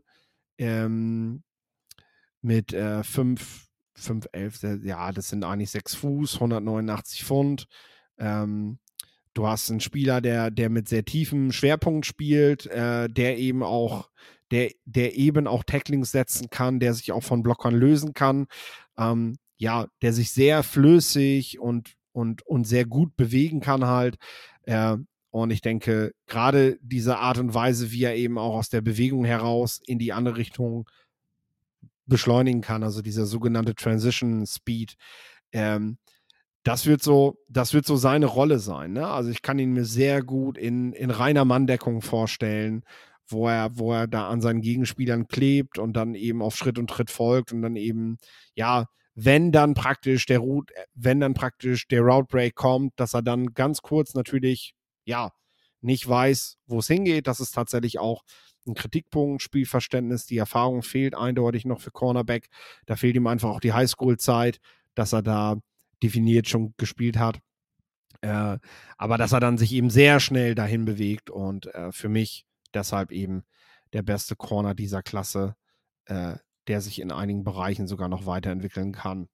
ähm, mit äh, fünf, fünf, elf, ja, das sind eigentlich sechs Fuß, hundertneunundachtzig Pfund, ähm, du hast einen Spieler, der, der mit sehr tiefem Schwerpunkt spielt, äh, der eben auch, der, der eben auch Tacklings setzen kann, der sich auch von Blockern lösen kann, ähm, ja, der sich sehr flüssig und, und, und sehr gut bewegen kann halt. Äh, und ich denke, gerade diese Art und Weise, wie er eben auch aus der Bewegung heraus in die andere Richtung beschleunigen kann, also dieser sogenannte Transition Speed, ähm, Das wird so, das wird so seine Rolle sein. Ne? Also ich kann ihn mir sehr gut in, in reiner Manndeckung vorstellen, wo er, wo er da an seinen Gegenspielern klebt und dann eben auf Schritt und Tritt folgt und dann eben, ja, wenn dann praktisch der Route, wenn dann praktisch der Route Break kommt, dass er dann ganz kurz natürlich, ja, nicht weiß, wo es hingeht. Das ist tatsächlich auch ein Kritikpunkt, Spielverständnis. Die Erfahrung fehlt eindeutig noch für Cornerback. Da fehlt ihm einfach auch die Highschool-Zeit, dass er da definiert schon gespielt hat. Äh, aber dass er dann sich eben sehr schnell dahin bewegt und äh, für mich deshalb eben der beste Corner dieser Klasse, äh, der sich in einigen Bereichen sogar noch weiterentwickeln kann.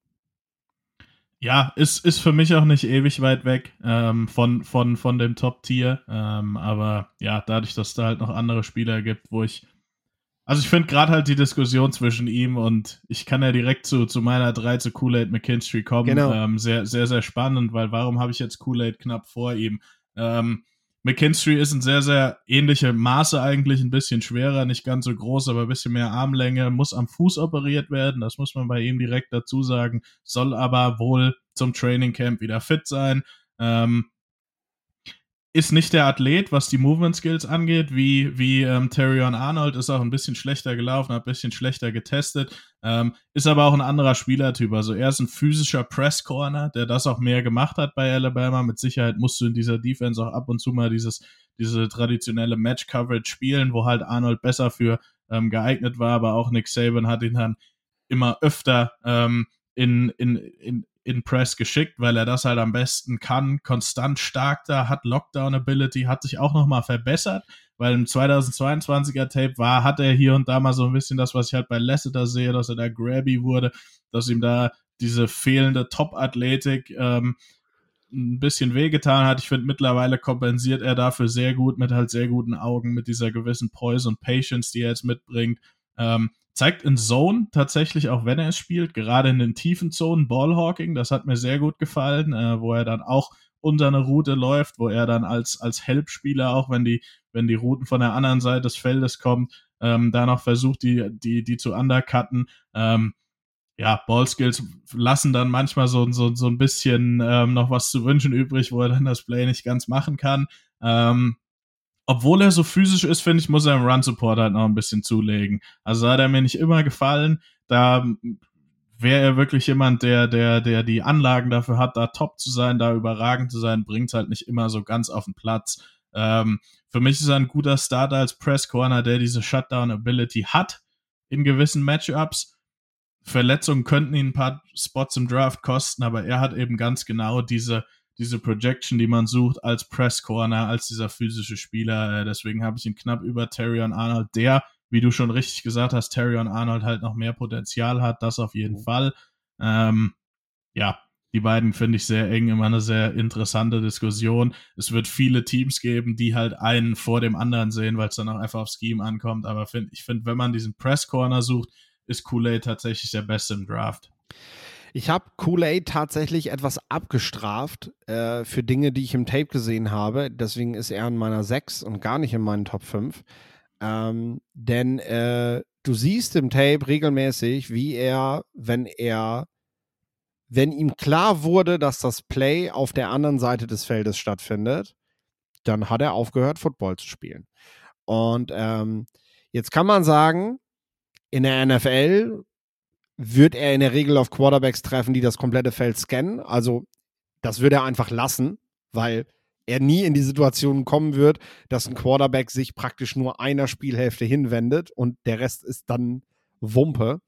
Ja, ist, ist für mich auch nicht ewig weit weg ähm, von, von, von dem Top-Tier. Ähm, aber ja, dadurch, dass da halt noch andere Spieler gibt, wo ich Also ich finde gerade halt die Diskussion zwischen ihm und ich kann ja direkt zu, zu meiner drei zu Kool-Aid McKinstry kommen.
Genau.
Ähm, sehr, sehr, sehr spannend, weil warum habe ich jetzt Kool-Aid knapp vor ihm? Ähm, McKinstry ist in sehr, sehr ähnliche Maße eigentlich, ein bisschen schwerer, nicht ganz so groß, aber ein bisschen mehr Armlänge, muss am Fuß operiert werden, das muss man bei ihm direkt dazu sagen, soll aber wohl zum Training Camp wieder fit sein. Ähm, ist nicht der Athlet, was die Movement Skills angeht, wie, wie ähm, Terrion Arnold, ist auch ein bisschen schlechter gelaufen, hat ein bisschen schlechter getestet, ähm, ist aber auch ein anderer Spielertyp. Also er ist ein physischer Press-Corner, der das auch mehr gemacht hat bei Alabama. Mit Sicherheit musst du in dieser Defense auch ab und zu mal dieses, diese traditionelle Match-Coverage spielen, wo halt Arnold besser für ähm, geeignet war, aber auch Nick Saban hat ihn dann immer öfter ähm, in, in, in in Press geschickt, weil er das halt am besten kann, konstant stark da, hat Lockdown-Ability, hat sich auch nochmal verbessert, weil im zweitausendzweiundzwanziger Tape war, hat er hier und da mal so ein bisschen das, was ich halt bei Lasseter sehe, dass er da grabby wurde, dass ihm da diese fehlende Top-Athletik ähm, ein bisschen wehgetan hat. Ich finde, mittlerweile kompensiert er dafür sehr gut mit halt sehr guten Augen, mit dieser gewissen Poise und Patience, die er jetzt mitbringt. Ähm, zeigt in Zone tatsächlich, auch wenn er es spielt, gerade in den tiefen Zonen Ballhawking, das hat mir sehr gut gefallen, äh, wo er dann auch unter eine Route läuft, wo er dann als, als Help-Spieler, auch wenn die, wenn die Routen von der anderen Seite des Feldes kommen, ähm, da noch versucht, die, die, die zu undercutten. Ähm, ja, Ballskills lassen dann manchmal so, so, so ein bisschen ähm, noch was zu wünschen übrig, wo er dann das Play nicht ganz machen kann. Ähm, Obwohl er so physisch ist, finde ich, muss er im Run-Support halt noch ein bisschen zulegen. Also da hat er mir nicht immer gefallen. Da wäre er wirklich jemand, der, der, der die Anlagen dafür hat, da top zu sein, da überragend zu sein, bringt es halt nicht immer so ganz auf den Platz. Ähm, für mich ist er ein guter Starter als Press-Corner, der diese Shutdown-Ability hat in gewissen Matchups. Verletzungen könnten ihn ein paar Spots im Draft kosten, aber er hat eben ganz genau diese diese Projection, die man sucht als Press-Corner, als dieser physische Spieler. Deswegen habe ich ihn knapp über Terrion Arnold, der, wie du schon richtig gesagt hast, Terrion Arnold halt noch mehr Potenzial hat, das auf jeden mhm. Fall. Ähm, ja, die beiden finde ich sehr eng, immer eine sehr interessante Diskussion. Es wird viele Teams geben, die halt einen vor dem anderen sehen, weil es dann auch einfach auf Scheme ankommt. Aber find, ich finde, wenn man diesen Press-Corner sucht, ist Kool-Aid tatsächlich der Beste im Draft.
Ich habe Kool-Aid tatsächlich etwas abgestraft äh, für Dinge, die ich im Tape gesehen habe. Deswegen ist er in meiner sechs und gar nicht in meinen Top fünf. Ähm, denn äh, du siehst im Tape regelmäßig, wie er, wenn er, wenn ihm klar wurde, dass das Play auf der anderen Seite des Feldes stattfindet, dann hat er aufgehört, Football zu spielen. Und ähm, jetzt kann man sagen, in der N F L wird er in der Regel auf Quarterbacks treffen, die das komplette Feld scannen. Also das würde er einfach lassen, weil er nie in die Situation kommen wird, dass ein Quarterback sich praktisch nur einer Spielhälfte hinwendet und der Rest ist dann Wumpe.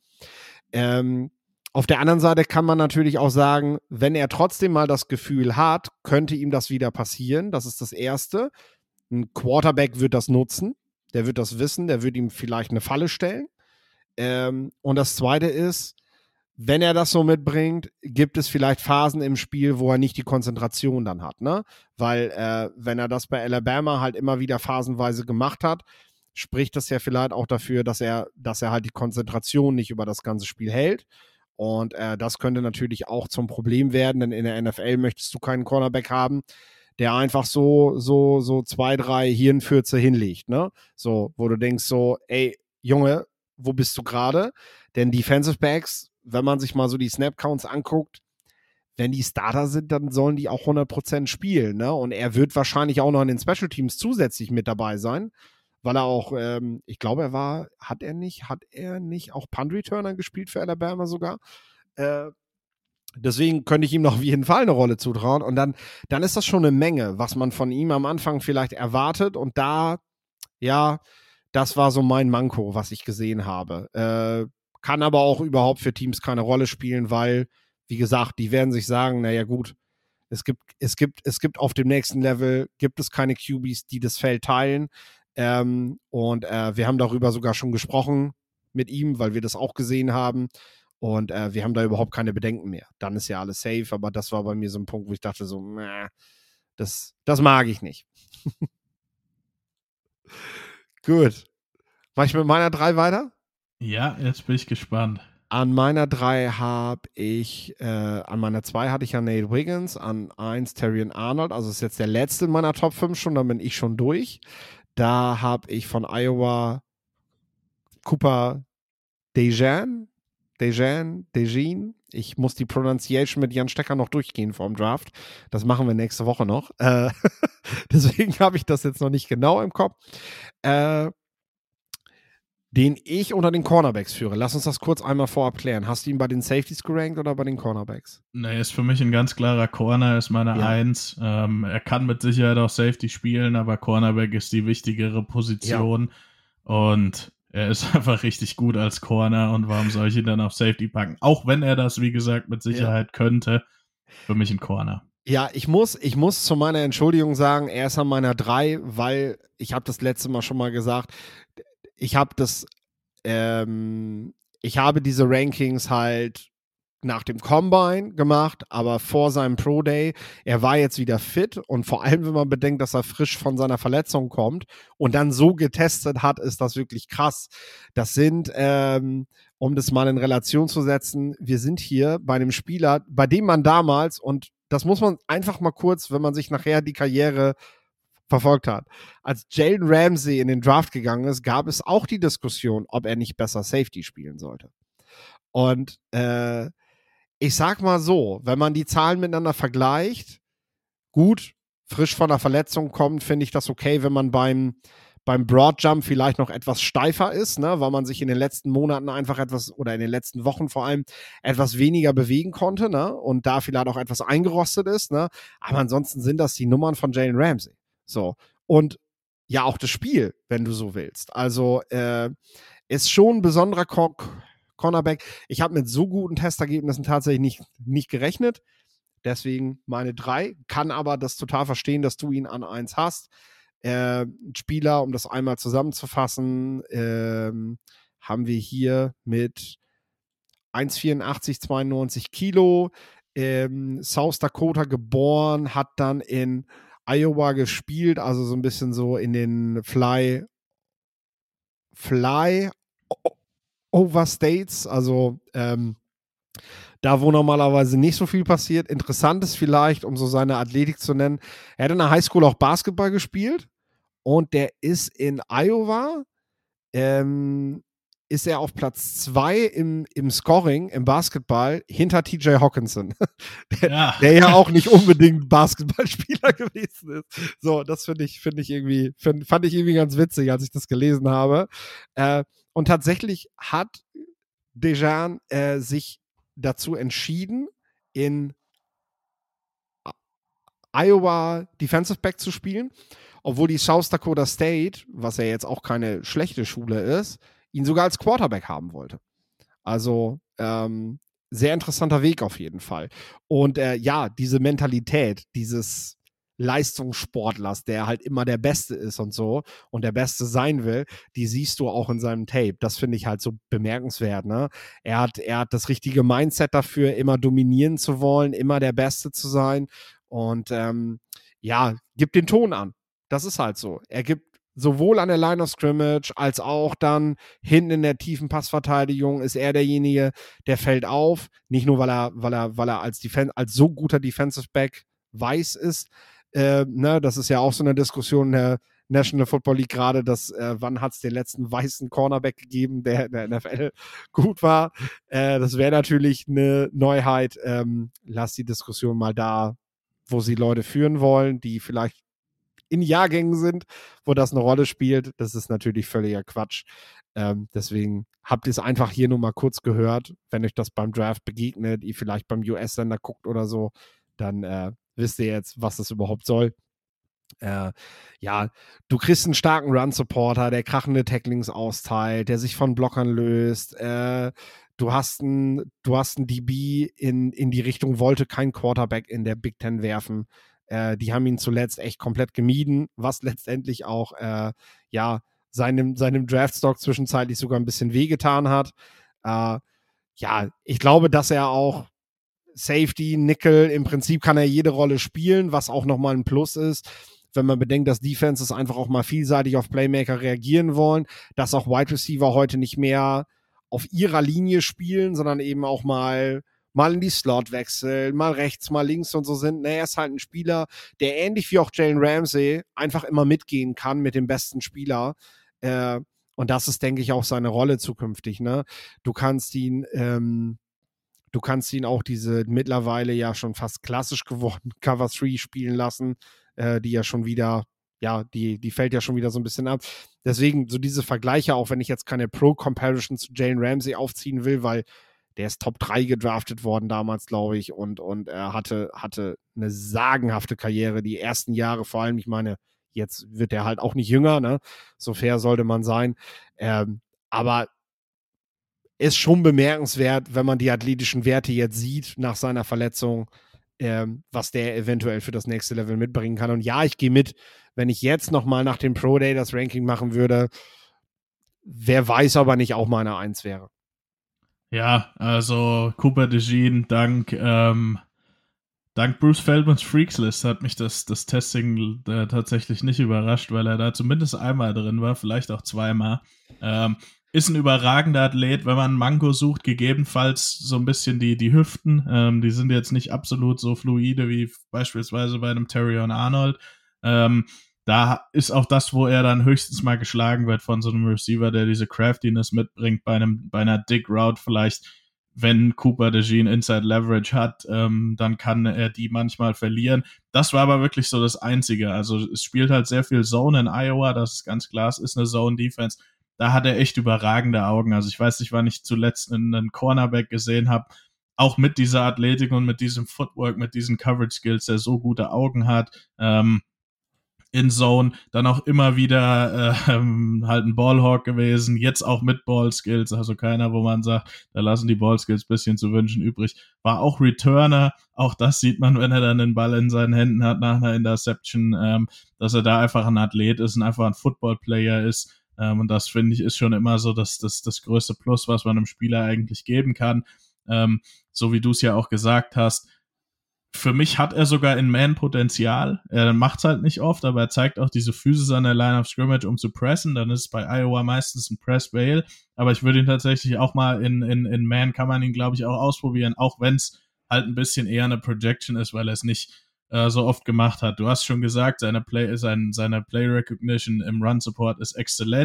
Ähm, auf der anderen Seite kann man natürlich auch sagen, wenn er trotzdem mal das Gefühl hat, könnte ihm das wieder passieren. Das ist das Erste. Ein Quarterback wird das nutzen, der wird das wissen, der wird ihm vielleicht eine Falle stellen. Ähm, und das Zweite ist, wenn er das so mitbringt, gibt es vielleicht Phasen im Spiel, wo er nicht die Konzentration dann hat, ne? Weil äh, wenn er das bei Alabama halt immer wieder phasenweise gemacht hat, spricht das ja vielleicht auch dafür, dass er, dass er halt die Konzentration nicht über das ganze Spiel hält. Und äh, das könnte natürlich auch zum Problem werden, denn in der N F L möchtest du keinen Cornerback haben, der einfach so, so, so zwei, drei Hirnfürze hinlegt, ne? So, wo du denkst so, ey, Junge, wo bist du gerade? Denn Defensive Backs, wenn man sich mal so die Snap-Counts anguckt, wenn die Starter sind, dann sollen die auch hundert Prozent spielen, ne? Und er wird wahrscheinlich auch noch in den Special Teams zusätzlich mit dabei sein, weil er auch, ähm, ich glaube, er war, hat er nicht, hat er nicht auch Punt-Returner gespielt für Alabama sogar? Äh, deswegen könnte ich ihm noch auf jeden Fall eine Rolle zutrauen. Und dann, dann ist das schon eine Menge, was man von ihm am Anfang vielleicht erwartet. Und da, ja, das war so mein Manko, was ich gesehen habe. Äh, kann aber auch überhaupt für Teams keine Rolle spielen, weil, wie gesagt, die werden sich sagen, naja gut, es gibt, es gibt, es gibt auf dem nächsten Level, gibt es keine Q Bs, die das Feld teilen. Ähm, und äh, wir haben darüber sogar schon gesprochen mit ihm, weil wir das auch gesehen haben. Und äh, wir haben da überhaupt keine Bedenken mehr. Dann ist ja alles safe, aber das war bei mir so ein Punkt, wo ich dachte so, nah, das, das mag ich nicht. Gut. Mach ich mit meiner drei weiter?
Ja, jetzt bin ich gespannt.
An meiner drei habe ich, äh, an meiner zwei hatte ich ja Nate Wiggins, an eins Terrion Arnold, also ist jetzt der letzte in meiner Top fünf schon, dann bin ich schon durch. Da habe ich von Iowa Cooper DeJean, DeJean, DeJean. Ich muss die Pronunciation mit Jan Stecker noch durchgehen vor dem Draft. Das machen wir nächste Woche noch. Äh, deswegen habe ich das jetzt noch nicht genau im Kopf. Äh, den ich unter den Cornerbacks führe. Lass uns das kurz einmal vorab klären. Hast du ihn bei den Safeties gerankt oder bei den Cornerbacks?
Ne, ist für mich ein ganz klarer Corner, ist meine
Ja.
Eins. Ähm, er kann mit Sicherheit auch Safety spielen, aber Cornerback ist die wichtigere Position. Und er ist einfach richtig gut als Corner. Und warum soll ich ihn dann auf Safety packen? Auch wenn er das, wie gesagt, mit Sicherheit könnte. Für mich ein Corner.
Ja, ich muss, ich muss zu meiner Entschuldigung sagen, er ist an meiner drei, weil ich habe das letzte Mal schon mal gesagt, ich habe das, ähm, ich habe diese Rankings halt nach dem Combine gemacht, aber vor seinem Pro Day. Er war jetzt wieder fit und vor allem, wenn man bedenkt, dass er frisch von seiner Verletzung kommt und dann so getestet hat, ist das wirklich krass. Das sind, ähm, um das mal in Relation zu setzen, wir sind hier bei einem Spieler, bei dem man damals, und das muss man einfach mal kurz, wenn man sich nachher die Karriere verfolgt hat. Als Jalen Ramsey in den Draft gegangen ist, gab es auch die Diskussion, ob er nicht besser Safety spielen sollte. Und äh, ich sag mal so, wenn man die Zahlen miteinander vergleicht, gut, frisch von einer Verletzung kommt, finde ich das okay, wenn man beim, beim Broadjump vielleicht noch etwas steifer ist, ne, weil man sich in den letzten Monaten einfach etwas, oder in den letzten Wochen vor allem, etwas weniger bewegen konnte, ne, und da vielleicht auch etwas eingerostet ist, ne, aber ansonsten sind das die Nummern von Jalen Ramsey. So. Und ja, auch das Spiel, wenn du so willst. Also, äh, ist schon ein besonderer Cor- Cornerback. Ich habe mit so guten Testergebnissen tatsächlich nicht, nicht gerechnet. Deswegen meine drei. Kann aber das total verstehen, dass du ihn an eins hast. Äh, ein Spieler, um das einmal zusammenzufassen, ähm, haben wir hier mit eins Komma vierundachtzig, zweiundneunzig Kilo, ähm, South Dakota geboren, hat dann in Iowa gespielt, also so ein bisschen so in den Fly Fly Over States, also ähm, da, wo normalerweise nicht so viel passiert. Interessant ist vielleicht, um so seine Athletik zu nennen, er hat in der Highschool auch Basketball gespielt und der ist in Iowa ähm, ist er auf Platz zwei im, im Scoring, im Basketball, hinter T J Hawkinson, der
Ja.
der ja auch nicht unbedingt Basketballspieler gewesen ist. So, das finde ich, finde ich irgendwie, find, fand ich irgendwie ganz witzig, als ich das gelesen habe. Äh, und tatsächlich hat Dejan äh, sich dazu entschieden, in Iowa Defensive Back zu spielen, obwohl die South Dakota State, was ja jetzt auch keine schlechte Schule ist, ihn sogar als Quarterback haben wollte. Also ähm, sehr interessanter Weg auf jeden Fall. Und äh, ja, diese Mentalität, dieses Leistungssportlers, der halt immer der Beste ist und so und der Beste sein will, die siehst du auch in seinem Tape. Das finde ich halt so bemerkenswert. Ne? Er hat, er hat das richtige Mindset dafür, immer dominieren zu wollen, immer der Beste zu sein und ähm, ja, gibt den Ton an. Das ist halt so. Er gibt sowohl an der Line of Scrimmage als auch dann hinten in der tiefen Passverteidigung ist er derjenige, der fällt auf. Nicht nur, weil er, weil er, weil er als, Defen- als so guter Defensive Back weiß ist. Äh, ne, das ist ja auch so eine Diskussion in der National Football League gerade, dass äh, wann hat es den letzten weißen Cornerback gegeben, der in der N F L gut war. Äh, das wäre natürlich eine Neuheit. Ähm, lass die Diskussion mal da, wo sie Leute führen wollen, die vielleicht in Jahrgängen sind, wo das eine Rolle spielt. Das ist natürlich völliger Quatsch. Ähm, deswegen habt ihr es einfach hier nur mal kurz gehört. Wenn euch das beim Draft begegnet, ihr vielleicht beim U S-Sender guckt oder so, dann äh, wisst ihr jetzt, was das überhaupt soll. Äh, ja, du kriegst einen starken Run-Supporter, der krachende Tacklings austeilt, der sich von Blockern löst. Äh, du hast einen, du hast einen D B in, in die Richtung, wollte kein Quarterback in der Big Ten werfen. Äh, die haben ihn zuletzt echt komplett gemieden, was letztendlich auch äh, ja, seinem, seinem Draftstock zwischenzeitlich sogar ein bisschen wehgetan hat. Äh, ja, ich glaube, dass er auch Safety, Nickel, im Prinzip kann er jede Rolle spielen, was auch nochmal ein Plus ist, wenn man bedenkt, dass Defenses einfach auch mal vielseitig auf Playmaker reagieren wollen, dass auch Wide Receiver heute nicht mehr auf ihrer Linie spielen, sondern eben auch mal mal in die Slot wechseln, mal rechts, mal links und so sind. Ne, er ist halt ein Spieler, der ähnlich wie auch Jalen Ramsey einfach immer mitgehen kann mit dem besten Spieler. Äh, und das ist, denke ich, auch seine Rolle zukünftig. Ne? Du kannst ihn ähm, Du kannst ihn auch diese mittlerweile ja schon fast klassisch geworden Cover drei spielen lassen, äh, die ja schon wieder, ja, die, die fällt ja schon wieder so ein bisschen ab. Deswegen so diese Vergleiche, auch wenn ich jetzt keine Pro-Comparison zu Jalen Ramsey aufziehen will, weil der ist Top drei gedraftet worden damals, glaube ich, und, und er hatte, hatte eine sagenhafte Karriere, die ersten Jahre vor allem, ich meine, jetzt wird er halt auch nicht jünger, ne? So fair sollte man sein. Ähm, aber ist schon bemerkenswert, wenn man die athletischen Werte jetzt sieht nach seiner Verletzung, ähm, was der eventuell für das nächste Level mitbringen kann. Und ja, ich gehe mit, wenn ich jetzt nochmal nach dem Pro Day das Ranking machen würde, wer weiß, ob er nicht auch meine Eins wäre.
Ja, also Cooper DeJean, dank, ähm, dank Bruce Feldmans Freaks List hat mich das, das Testing äh, tatsächlich nicht überrascht, weil er da zumindest einmal drin war, vielleicht auch zweimal. Ähm, Ist ein überragender Athlet, wenn man Manko sucht, gegebenenfalls so ein bisschen die, die Hüften. Ähm, die sind jetzt nicht absolut so fluide wie beispielsweise bei einem Terrion Arnold. Ähm, da ist auch das, wo er dann höchstens mal geschlagen wird von so einem Receiver, der diese Craftiness mitbringt bei einem bei einer Dig Route vielleicht. Wenn Cooper DeJean Inside Leverage hat, ähm, dann kann er die manchmal verlieren. Das war aber wirklich so das Einzige. Also es spielt halt sehr viel Zone in Iowa, das ist ganz klar, es ist eine Zone-Defense. Da hat er echt überragende Augen. Also ich weiß nicht, wann ich zuletzt einen Cornerback gesehen habe, auch mit dieser Athletik und mit diesem Footwork, mit diesen Coverage-Skills, der so gute Augen hat, ähm, in Zone, dann auch immer wieder äh, halt ein Ballhawk gewesen, jetzt auch mit Ballskills, also keiner, wo man sagt, da lassen die Ballskills ein bisschen zu wünschen übrig. War auch Returner, auch das sieht man, wenn er dann den Ball in seinen Händen hat nach einer Interception, ähm, dass er da einfach ein Athlet ist und einfach ein Football-Player ist. Ähm, und das, finde ich, ist schon immer so das, das, das größte Plus, was man einem Spieler eigentlich geben kann. Ähm, so wie du es ja auch gesagt hast, für mich hat er sogar in Man Potenzial. Er macht es halt nicht oft, aber er zeigt auch diese Physis an der Line of Scrimmage, um zu pressen. Dann ist es bei Iowa meistens ein Press-Bail. Aber ich würde ihn tatsächlich auch mal in, in, in Man kann man ihn, glaube ich, auch ausprobieren, auch wenn es halt ein bisschen eher eine Projection ist, weil er es nicht äh, so oft gemacht hat. Du hast schon gesagt, seine Play, sein, seine Play Recognition im Run Support ist exzellent.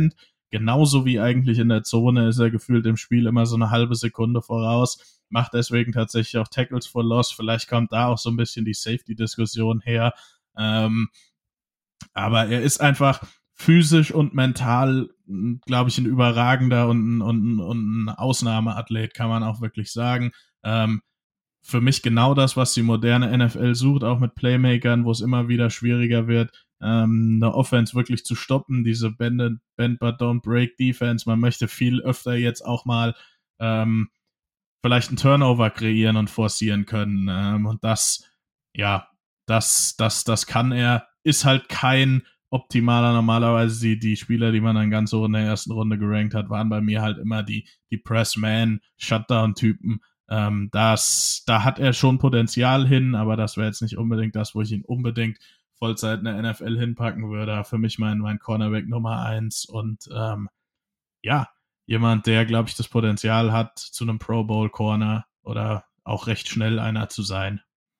genauso wie eigentlich in der Zone ist er gefühlt im Spiel immer so eine halbe Sekunde voraus, macht deswegen tatsächlich auch Tackles for Loss. Vielleicht kommt da auch so ein bisschen die Safety-Diskussion her. Ähm, aber er ist einfach physisch und mental, glaube ich, ein überragender und, und, und ein Ausnahmeathlet, kann man auch wirklich sagen. Ähm, für mich genau das, was die moderne N F L sucht, auch mit Playmakern, wo es immer wieder schwieriger wird, ähm, eine Offense wirklich zu stoppen, diese Bend, Bend but don't break Defense. Man möchte viel öfter jetzt auch mal ähm, vielleicht einen Turnover kreieren und forcieren können. Ähm, und das, ja, das, das, das kann er, ist halt kein optimaler. Normalerweise die, die Spieler, die man dann ganz so in der ersten Runde gerankt hat, waren bei mir halt immer die, die Press-Man-Shutdown-Typen. Ähm, das, da hat er schon Potenzial hin, aber das wäre jetzt nicht unbedingt das, wo ich ihn unbedingt Vollzeit in der N F L hinpacken würde. Für mich mein, mein Cornerback Nummer eins und ähm, ja, jemand, der, glaube ich, das Potenzial hat, zu einem Pro Bowl Corner oder auch recht schnell einer zu sein.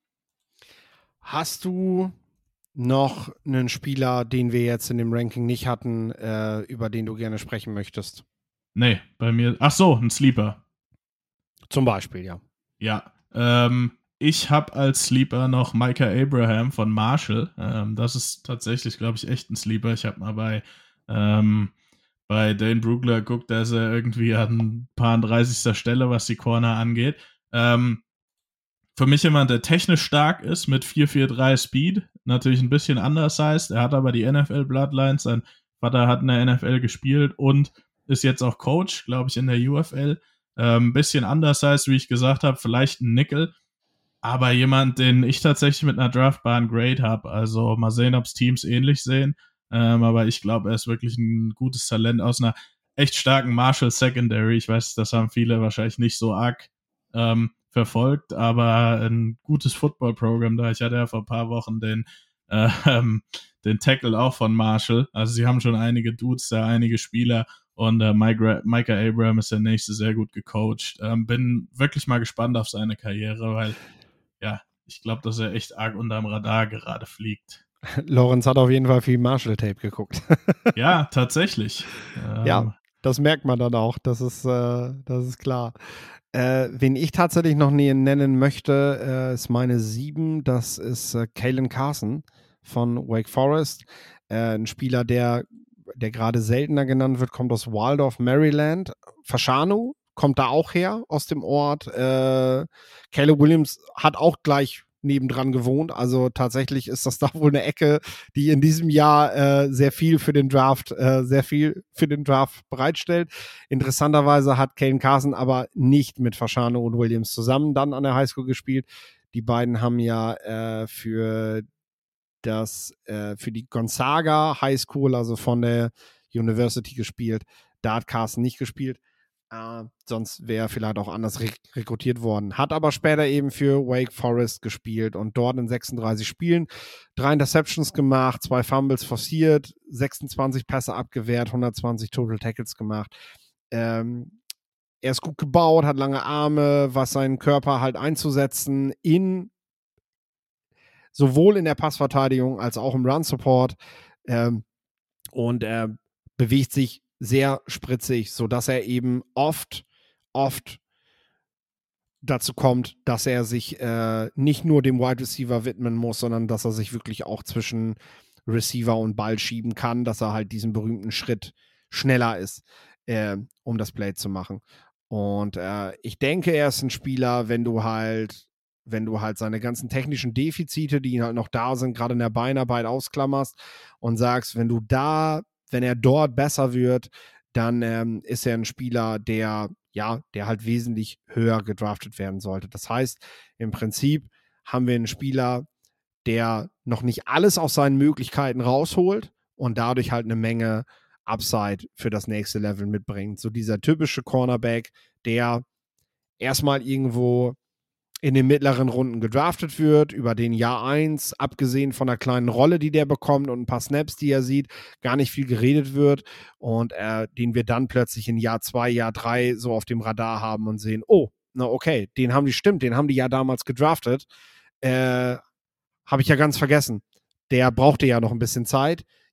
Hast du noch einen Spieler, den wir jetzt in dem Ranking nicht hatten, äh, über den du gerne sprechen möchtest?
Nee, bei mir, ach so, ein Sleeper.
Zum Beispiel, ja.
Ja, ähm, ich habe als Sleeper noch Micah Abraham von Marshall. Ähm, das ist tatsächlich, glaube ich, echt ein Sleeper. Ich habe mal bei, ähm, bei Dane Brugler geguckt, da ist er irgendwie an paar dreißigster Stelle, was die Corner angeht. Ähm, für mich jemand, der technisch stark ist, mit vier vier drei Speed, natürlich ein bisschen anders heißt. Er hat aber die N F L-Bloodlines. Sein Vater hat in der N F L gespielt und ist jetzt auch Coach, glaube ich, in der U F L. Ein ähm, bisschen anders heißt, wie ich gesagt habe, vielleicht ein Nickel, aber jemand, den ich tatsächlich mit einer draftbaren Grade habe. Also mal sehen, ob es Teams ähnlich sehen. Ähm, aber ich glaube, er ist wirklich ein gutes Talent aus einer echt starken Marshall Secondary. Ich weiß, das haben viele wahrscheinlich nicht so arg ähm, verfolgt, aber ein gutes Football-Programm da. Ich hatte ja vor ein paar Wochen den, äh, den Tackle auch von Marshall. Also sie haben schon einige Dudes da, einige Spieler. Und äh, Micah Abraham ist der nächste sehr gut gecoacht. Ähm, bin wirklich mal gespannt auf seine Karriere, weil ja, ich glaube, dass er echt arg unterm Radar gerade fliegt.
Lorenz hat auf jeden Fall viel Marshall-Tape geguckt.
Ja, tatsächlich. Ähm,
ja, das merkt man dann auch. Das ist, äh, das ist klar. Äh, wen ich tatsächlich noch nennen möchte, äh, ist meine sieben. Das ist äh, Kalen Carson von Wake Forest. Äh, ein Spieler, der der gerade seltener genannt wird, kommt aus Waldorf, Maryland. Fashanu kommt da auch her, aus dem Ort. Äh, Caleb Williams hat auch gleich nebendran gewohnt. Also tatsächlich ist das da wohl eine Ecke, die in diesem Jahr äh, sehr viel für den Draft, äh, sehr viel für den Draft bereitstellt. Interessanterweise hat Kane Carson aber nicht mit Fashanu und Williams zusammen dann an der Highschool gespielt. Die beiden haben ja äh, für das äh, für die Gonzaga High School, also von der University gespielt. Da hat Carson nicht gespielt. Äh, sonst wäre er vielleicht auch anders re- rekrutiert worden. Hat aber später eben für Wake Forest gespielt und dort in sechsunddreißig Spielen drei Interceptions gemacht, zwei Fumbles forciert, sechsundzwanzig Pässe abgewehrt, hundertzwanzig Total Tackles gemacht. Ähm, er ist gut gebaut, hat lange Arme, was seinen Körper halt einzusetzen in sowohl in der Passverteidigung als auch im Run-Support. Ähm, und er bewegt sich sehr spritzig, sodass er eben oft, oft dazu kommt, dass er sich äh, nicht nur dem Wide Receiver widmen muss, sondern dass er sich wirklich auch zwischen Receiver und Ball schieben kann, dass er halt diesen berühmten Schritt schneller ist, äh, um das Play zu machen. Und äh, ich denke, er ist ein Spieler, wenn du halt wenn du halt seine ganzen technischen Defizite, die halt noch da sind, gerade in der Beinarbeit ausklammerst und sagst, wenn du da, wenn er dort besser wird, dann ähm, ist er ein Spieler, der, ja, der halt wesentlich höher gedraftet werden sollte. Das heißt, im Prinzip haben wir einen Spieler, der noch nicht alles aus seinen Möglichkeiten rausholt und dadurch halt eine Menge Upside für das nächste Level mitbringt. So dieser typische Cornerback, der erstmal irgendwo in den mittleren Runden gedraftet wird, über den Jahr eins, abgesehen von einer kleinen Rolle, die der bekommt und ein paar Snaps, die er sieht, gar nicht viel geredet wird und äh, den wir dann plötzlich in Jahr zwei, Jahr drei so auf dem Radar haben und sehen, oh, na okay, den haben die, stimmt, den haben die ja damals gedraftet, äh, habe ich ja ganz vergessen. Der brauchte ja noch ein bisschen Zeit.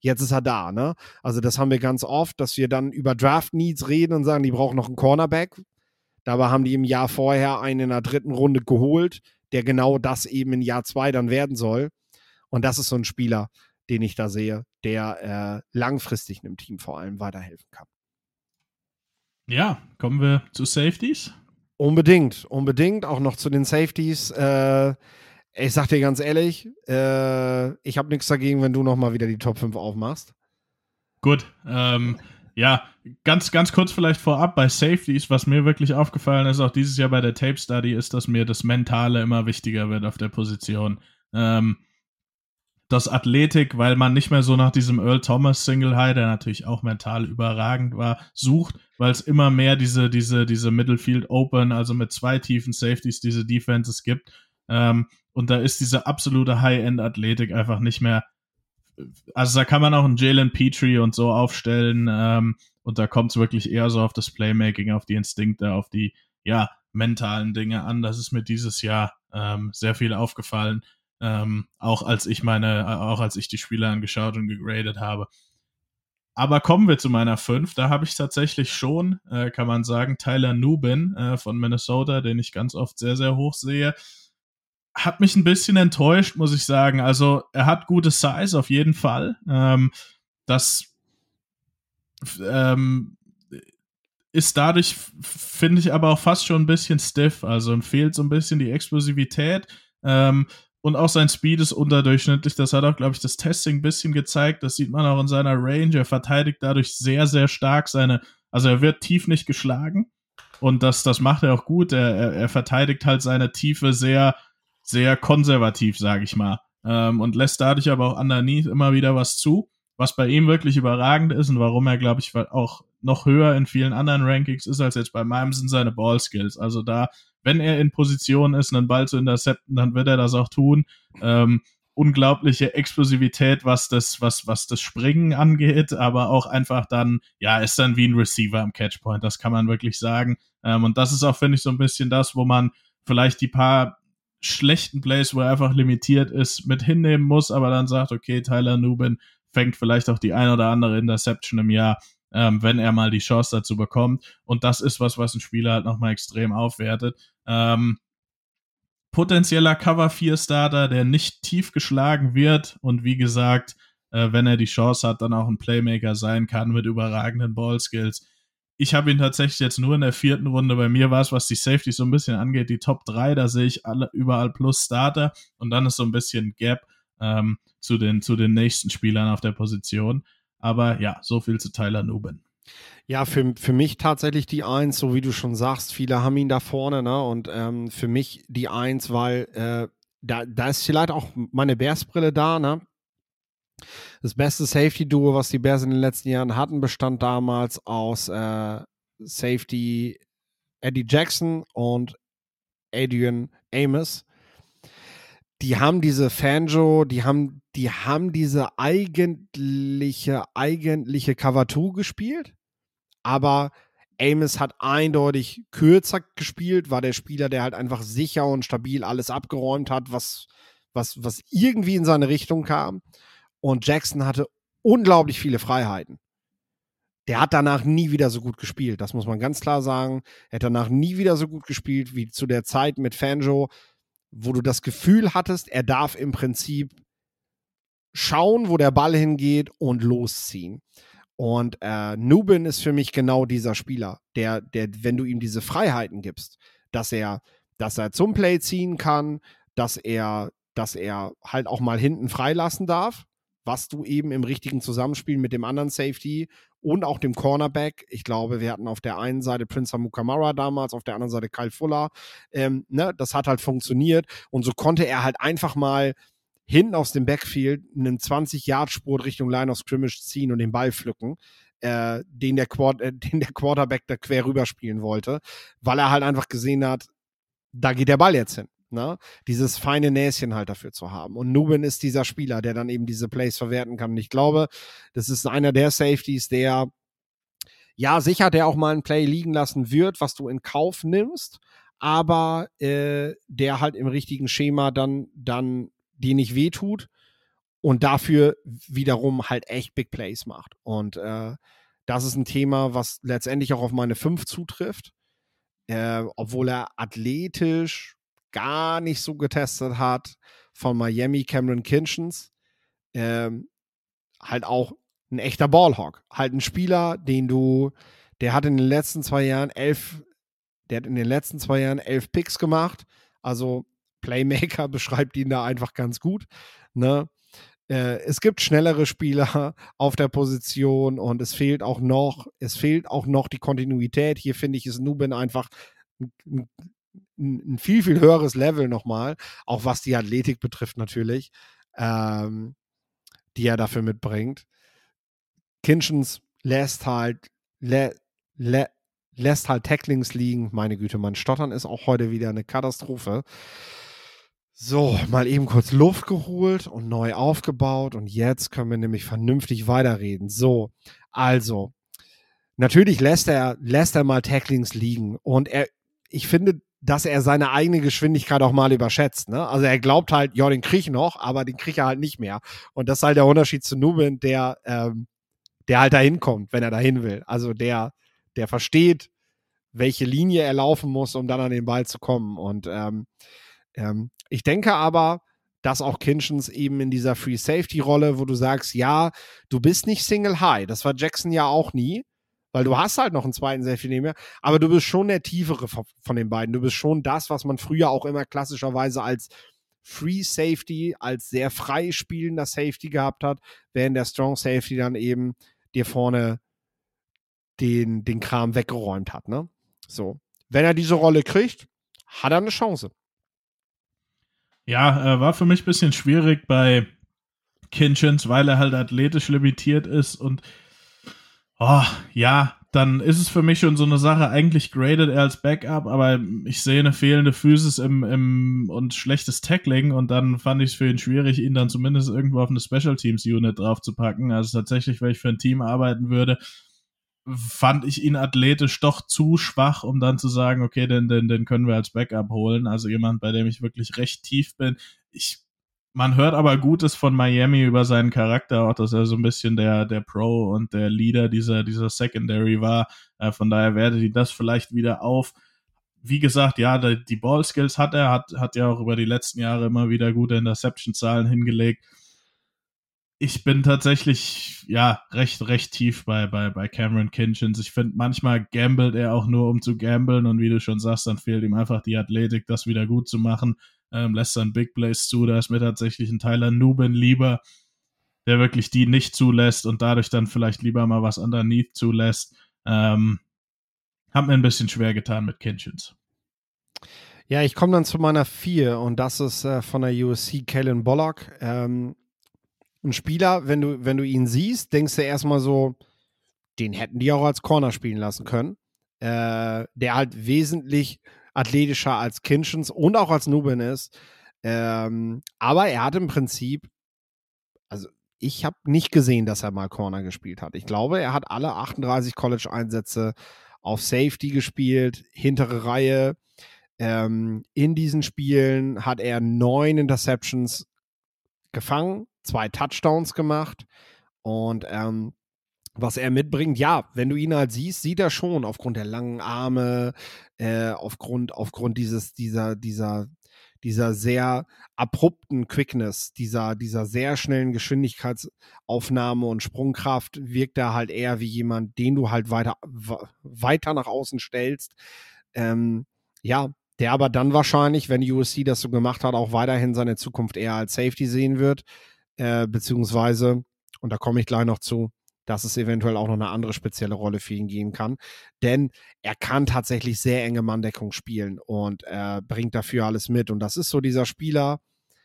Jetzt ist er da, ne? Also das haben wir ganz oft, dass wir dann über Draft-Needs reden und sagen, die brauchen noch einen Cornerback. Dabei haben die im Jahr vorher einen in der dritten Runde geholt, der genau das eben in Jahr zwei dann werden soll. Und das ist so ein Spieler, den ich da sehe, der äh, langfristig einem Team vor allem weiterhelfen kann.
Ja, kommen wir zu Safeties?
Unbedingt, unbedingt. Auch noch zu den Safeties. Äh, ich sag dir ganz ehrlich, äh, ich habe nichts dagegen, wenn du nochmal wieder die Top fünf aufmachst.
Gut, ähm, ja, ganz, ganz kurz vielleicht vorab bei Safeties, was mir wirklich aufgefallen ist, auch dieses Jahr bei der Tape Study, ist, dass mir das Mentale immer wichtiger wird auf der Position. Ähm, das Athletik, weil man nicht mehr so nach diesem Earl Thomas Single High, der natürlich auch mental überragend war, sucht, weil es immer mehr diese, diese, diese Middlefield Open, also mit zwei tiefen Safeties, diese Defenses gibt. Ähm, und da ist diese absolute High-End-Athletik einfach nicht mehr. Also da kann man auch einen Jalen Petrie und so aufstellen, ähm, und da kommt es wirklich eher so auf das Playmaking, auf die Instinkte, auf die, ja, mentalen Dinge an. Das ist mir dieses Jahr ähm, sehr viel aufgefallen. Ähm, auch als ich meine, auch als ich die Spieler angeschaut und gegradet habe. Aber kommen wir zu meiner fünf. Da habe ich tatsächlich schon, äh, kann man sagen, Tyler Nubin äh, von Minnesota, den ich ganz oft sehr, sehr hoch sehe. Hat mich ein bisschen enttäuscht, muss ich sagen. Also er hat gute Size auf jeden Fall. Ähm, das ähm, ist dadurch, finde ich, aber auch fast schon ein bisschen stiff. Also ihm fehlt so ein bisschen die Explosivität. Ähm, Und auch sein Speed ist unterdurchschnittlich. Das hat auch, glaube ich, das Testing ein bisschen gezeigt. Das sieht man auch in seiner Range. Er verteidigt dadurch sehr, sehr stark seine, also er wird tief nicht geschlagen. Und das, das macht er auch gut. Er, er, er verteidigt halt seine Tiefe sehr, sehr konservativ, sage ich mal. Ähm, und lässt dadurch aber auch underneath immer wieder was zu, was bei ihm wirklich überragend ist und warum er, glaube ich, auch noch höher in vielen anderen Rankings ist als jetzt bei meinem, sind seine Ballskills. Also da, wenn er in Position ist, einen Ball zu intercepten, dann wird er das auch tun. Ähm, unglaubliche Explosivität, was das, was, was das Springen angeht, aber auch einfach dann, ja, ist dann wie ein Receiver am Catchpoint, das kann man wirklich sagen. Ähm, und das ist auch, finde ich, so ein bisschen das, wo man vielleicht die paar schlechten Plays, wo er einfach limitiert ist, mit hinnehmen muss, aber dann sagt, okay, Tyler Nubin fängt vielleicht auch die ein oder andere Interception im Jahr, ähm, wenn er mal die Chance dazu bekommt. Und das ist was, was ein Spieler halt nochmal extrem aufwertet. Ähm, potenzieller Cover vier Starter, der nicht tief geschlagen wird und wie gesagt, äh, wenn er die Chance hat, dann auch ein Playmaker sein kann mit überragenden Ballskills. Ich habe ihn tatsächlich jetzt nur in der vierten Runde. Bei mir war es, was die Safety so ein bisschen angeht, die Top drei, da sehe ich alle überall plus Starter und dann ist so ein bisschen Gap ähm, zu den, zu den nächsten Spielern auf der Position. Aber ja, so viel zu Tyler Nubin.
Ja, für, für mich tatsächlich die Eins, so wie du schon sagst, viele haben ihn da vorne, ne? Und ähm, für mich die Eins, weil äh, da, da ist vielleicht auch meine Bears-Brille da, ne? Das beste Safety-Duo, was die Bears in den letzten Jahren hatten, bestand damals aus äh, Safety Eddie Jackson und Adrian Amos. Die haben diese Fanjo, die haben, die haben diese eigentliche, eigentliche Cover zwei gespielt, aber Amos hat eindeutig kürzer gespielt, war der Spieler, der halt einfach sicher und stabil alles abgeräumt hat, was, was, was irgendwie in seine Richtung kam. Und Jackson hatte unglaublich viele Freiheiten. Der hat danach nie wieder so gut gespielt, das muss man ganz klar sagen. Er hat danach nie wieder so gut gespielt wie zu der Zeit mit Fanjo, wo du das Gefühl hattest, er darf im Prinzip schauen, wo der Ball hingeht und losziehen. Und äh, Nubin ist für mich genau dieser Spieler, der, der, wenn du ihm diese Freiheiten gibst, dass er, dass er zum Play ziehen kann, dass er, dass er halt auch mal hinten freilassen darf, was du eben im richtigen Zusammenspiel mit dem anderen Safety und auch dem Cornerback, ich glaube, wir hatten auf der einen Seite Prince Amukamara damals, auf der anderen Seite Kyle Fuller, ähm, ne, das hat halt funktioniert und so konnte er halt einfach mal hinten aus dem Backfield einen zwanzig-Yard-Spurt Richtung Line of Scrimmage ziehen und den Ball pflücken, äh, den, der Quart- äh, den der Quarterback da quer rüberspielen wollte, weil er halt einfach gesehen hat, da geht der Ball jetzt hin. Ne? Dieses feine Näschen halt dafür zu haben. Und Nubin ist dieser Spieler, der dann eben diese Plays verwerten kann. Und ich glaube, das ist einer der Safeties, der, ja, sicher, der auch mal ein Play liegen lassen wird, was du in Kauf nimmst, aber äh, der halt im richtigen Schema dann, dann dir nicht wehtut und dafür wiederum halt echt Big Plays macht. Und äh, das ist ein Thema, was letztendlich auch auf meine fünf zutrifft, äh, obwohl er athletisch gar nicht so getestet hat von Miami, Cameron Kinchens, ähm, halt auch ein echter Ballhawk. Halt ein Spieler, den du, der hat in den letzten zwei Jahren elf, der hat in den letzten zwei Jahren elf Picks gemacht. Also Playmaker beschreibt ihn da einfach ganz gut. Ne? Äh, es gibt schnellere Spieler auf der Position und es fehlt auch noch, es fehlt auch noch die Kontinuität. Hier finde ich, ist Nubin einfach ein, ein, ein viel, viel höheres Level nochmal, auch was die Athletik betrifft natürlich, ähm, die er dafür mitbringt. Kinchens lässt halt lä, lä, lässt halt Tacklings liegen. Meine Güte, mein Stottern ist auch heute wieder eine Katastrophe. So, mal eben kurz Luft geholt und neu aufgebaut und jetzt können wir nämlich vernünftig weiterreden. So, also, natürlich lässt er, lässt er mal Tacklings liegen und er, ich finde, dass er seine eigene Geschwindigkeit auch mal überschätzt. Ne? Also er glaubt halt, ja, den krieg ich noch, aber den krieg er halt nicht mehr. Und das ist halt der Unterschied zu Nubin, der, ähm, der halt dahin kommt, wenn er dahin will. Also der, der versteht, welche Linie er laufen muss, um dann an den Ball zu kommen. Und ähm, ähm, ich denke aber, dass auch Kinchens eben in dieser Free Safety Rolle, wo du sagst, ja, du bist nicht Single High, das war Jackson ja auch nie, weil du hast halt noch einen zweiten Safety neben mir, aber du bist schon der tiefere von den beiden. Du bist schon das, was man früher auch immer klassischerweise als Free Safety, als sehr frei spielender Safety gehabt hat, während der Strong Safety dann eben dir vorne den, den Kram weggeräumt hat. Ne? So. Wenn er diese Rolle kriegt, hat er eine Chance.
Ja, äh, war für mich ein bisschen schwierig bei Kinchens, weil er halt athletisch limitiert ist und oh, ja, dann ist es für mich schon so eine Sache, eigentlich gradet er als Backup, aber ich sehe eine fehlende Physis im, im, und schlechtes Tackling und dann fand ich es für ihn schwierig, ihn dann zumindest irgendwo auf eine Special Teams Unit draufzupacken. Also tatsächlich, wenn ich für ein Team arbeiten würde, fand ich ihn athletisch doch zu schwach, um dann zu sagen, okay, den, den, den können wir als Backup holen. Also jemand, bei dem ich wirklich recht tief bin. Ich, man hört aber Gutes von Miami über seinen Charakter, auch dass er so ein bisschen der, der Pro und der Leader dieser, dieser Secondary war. Äh, von daher wertet ihn das vielleicht wieder auf. Wie gesagt, ja, die, die Ball-Skills hat er, hat, hat ja auch über die letzten Jahre immer wieder gute Interception-Zahlen hingelegt. Ich bin tatsächlich, ja, recht, recht tief bei, bei, bei Cameron Kinchens. Ich finde, manchmal gambelt er auch nur, um zu gamblen. Und wie du schon sagst, dann fehlt ihm einfach die Athletik, das wieder gut zu machen. Ähm, lässt dann Big Plays zu. Da ist mir tatsächlich ein Tyler Nubin lieber, der wirklich die nicht zulässt und dadurch dann vielleicht lieber mal was underneath zulässt. Ähm, hat mir ein bisschen schwer getan mit Kinchens.
Ja, ich komme dann zu meiner vier und das ist äh, von der U S C Kalen Bullock. Ähm, ein Spieler, wenn du, wenn du ihn siehst, denkst du erstmal so, den hätten die auch als Corner spielen lassen können. Äh, der halt wesentlich athletischer als Kinchens und auch als Nubin ist. Ähm, aber er hat im Prinzip, also ich habe nicht gesehen, dass er mal Corner gespielt hat. Ich glaube, er hat alle achtunddreißig College-Einsätze auf Safety gespielt, hintere Reihe. Ähm, in diesen Spielen hat er neun Interceptions gefangen, zwei Touchdowns gemacht und ähm, was er mitbringt, ja, wenn du ihn halt siehst, sieht er schon aufgrund der langen Arme, äh, aufgrund, aufgrund dieses, dieser, dieser, dieser sehr abrupten Quickness, dieser, dieser sehr schnellen Geschwindigkeitsaufnahme und Sprungkraft, wirkt er halt eher wie jemand, den du halt weiter, weiter nach außen stellst. Ähm, ja, der aber dann wahrscheinlich, wenn U S C das so gemacht hat, auch weiterhin seine Zukunft eher als Safety sehen wird, äh, beziehungsweise, und da komme ich gleich noch zu, dass es eventuell auch noch eine andere spezielle Rolle für ihn gehen kann. Denn er kann tatsächlich sehr enge Manndeckung spielen und er bringt dafür alles mit. Und das ist so dieser Spieler,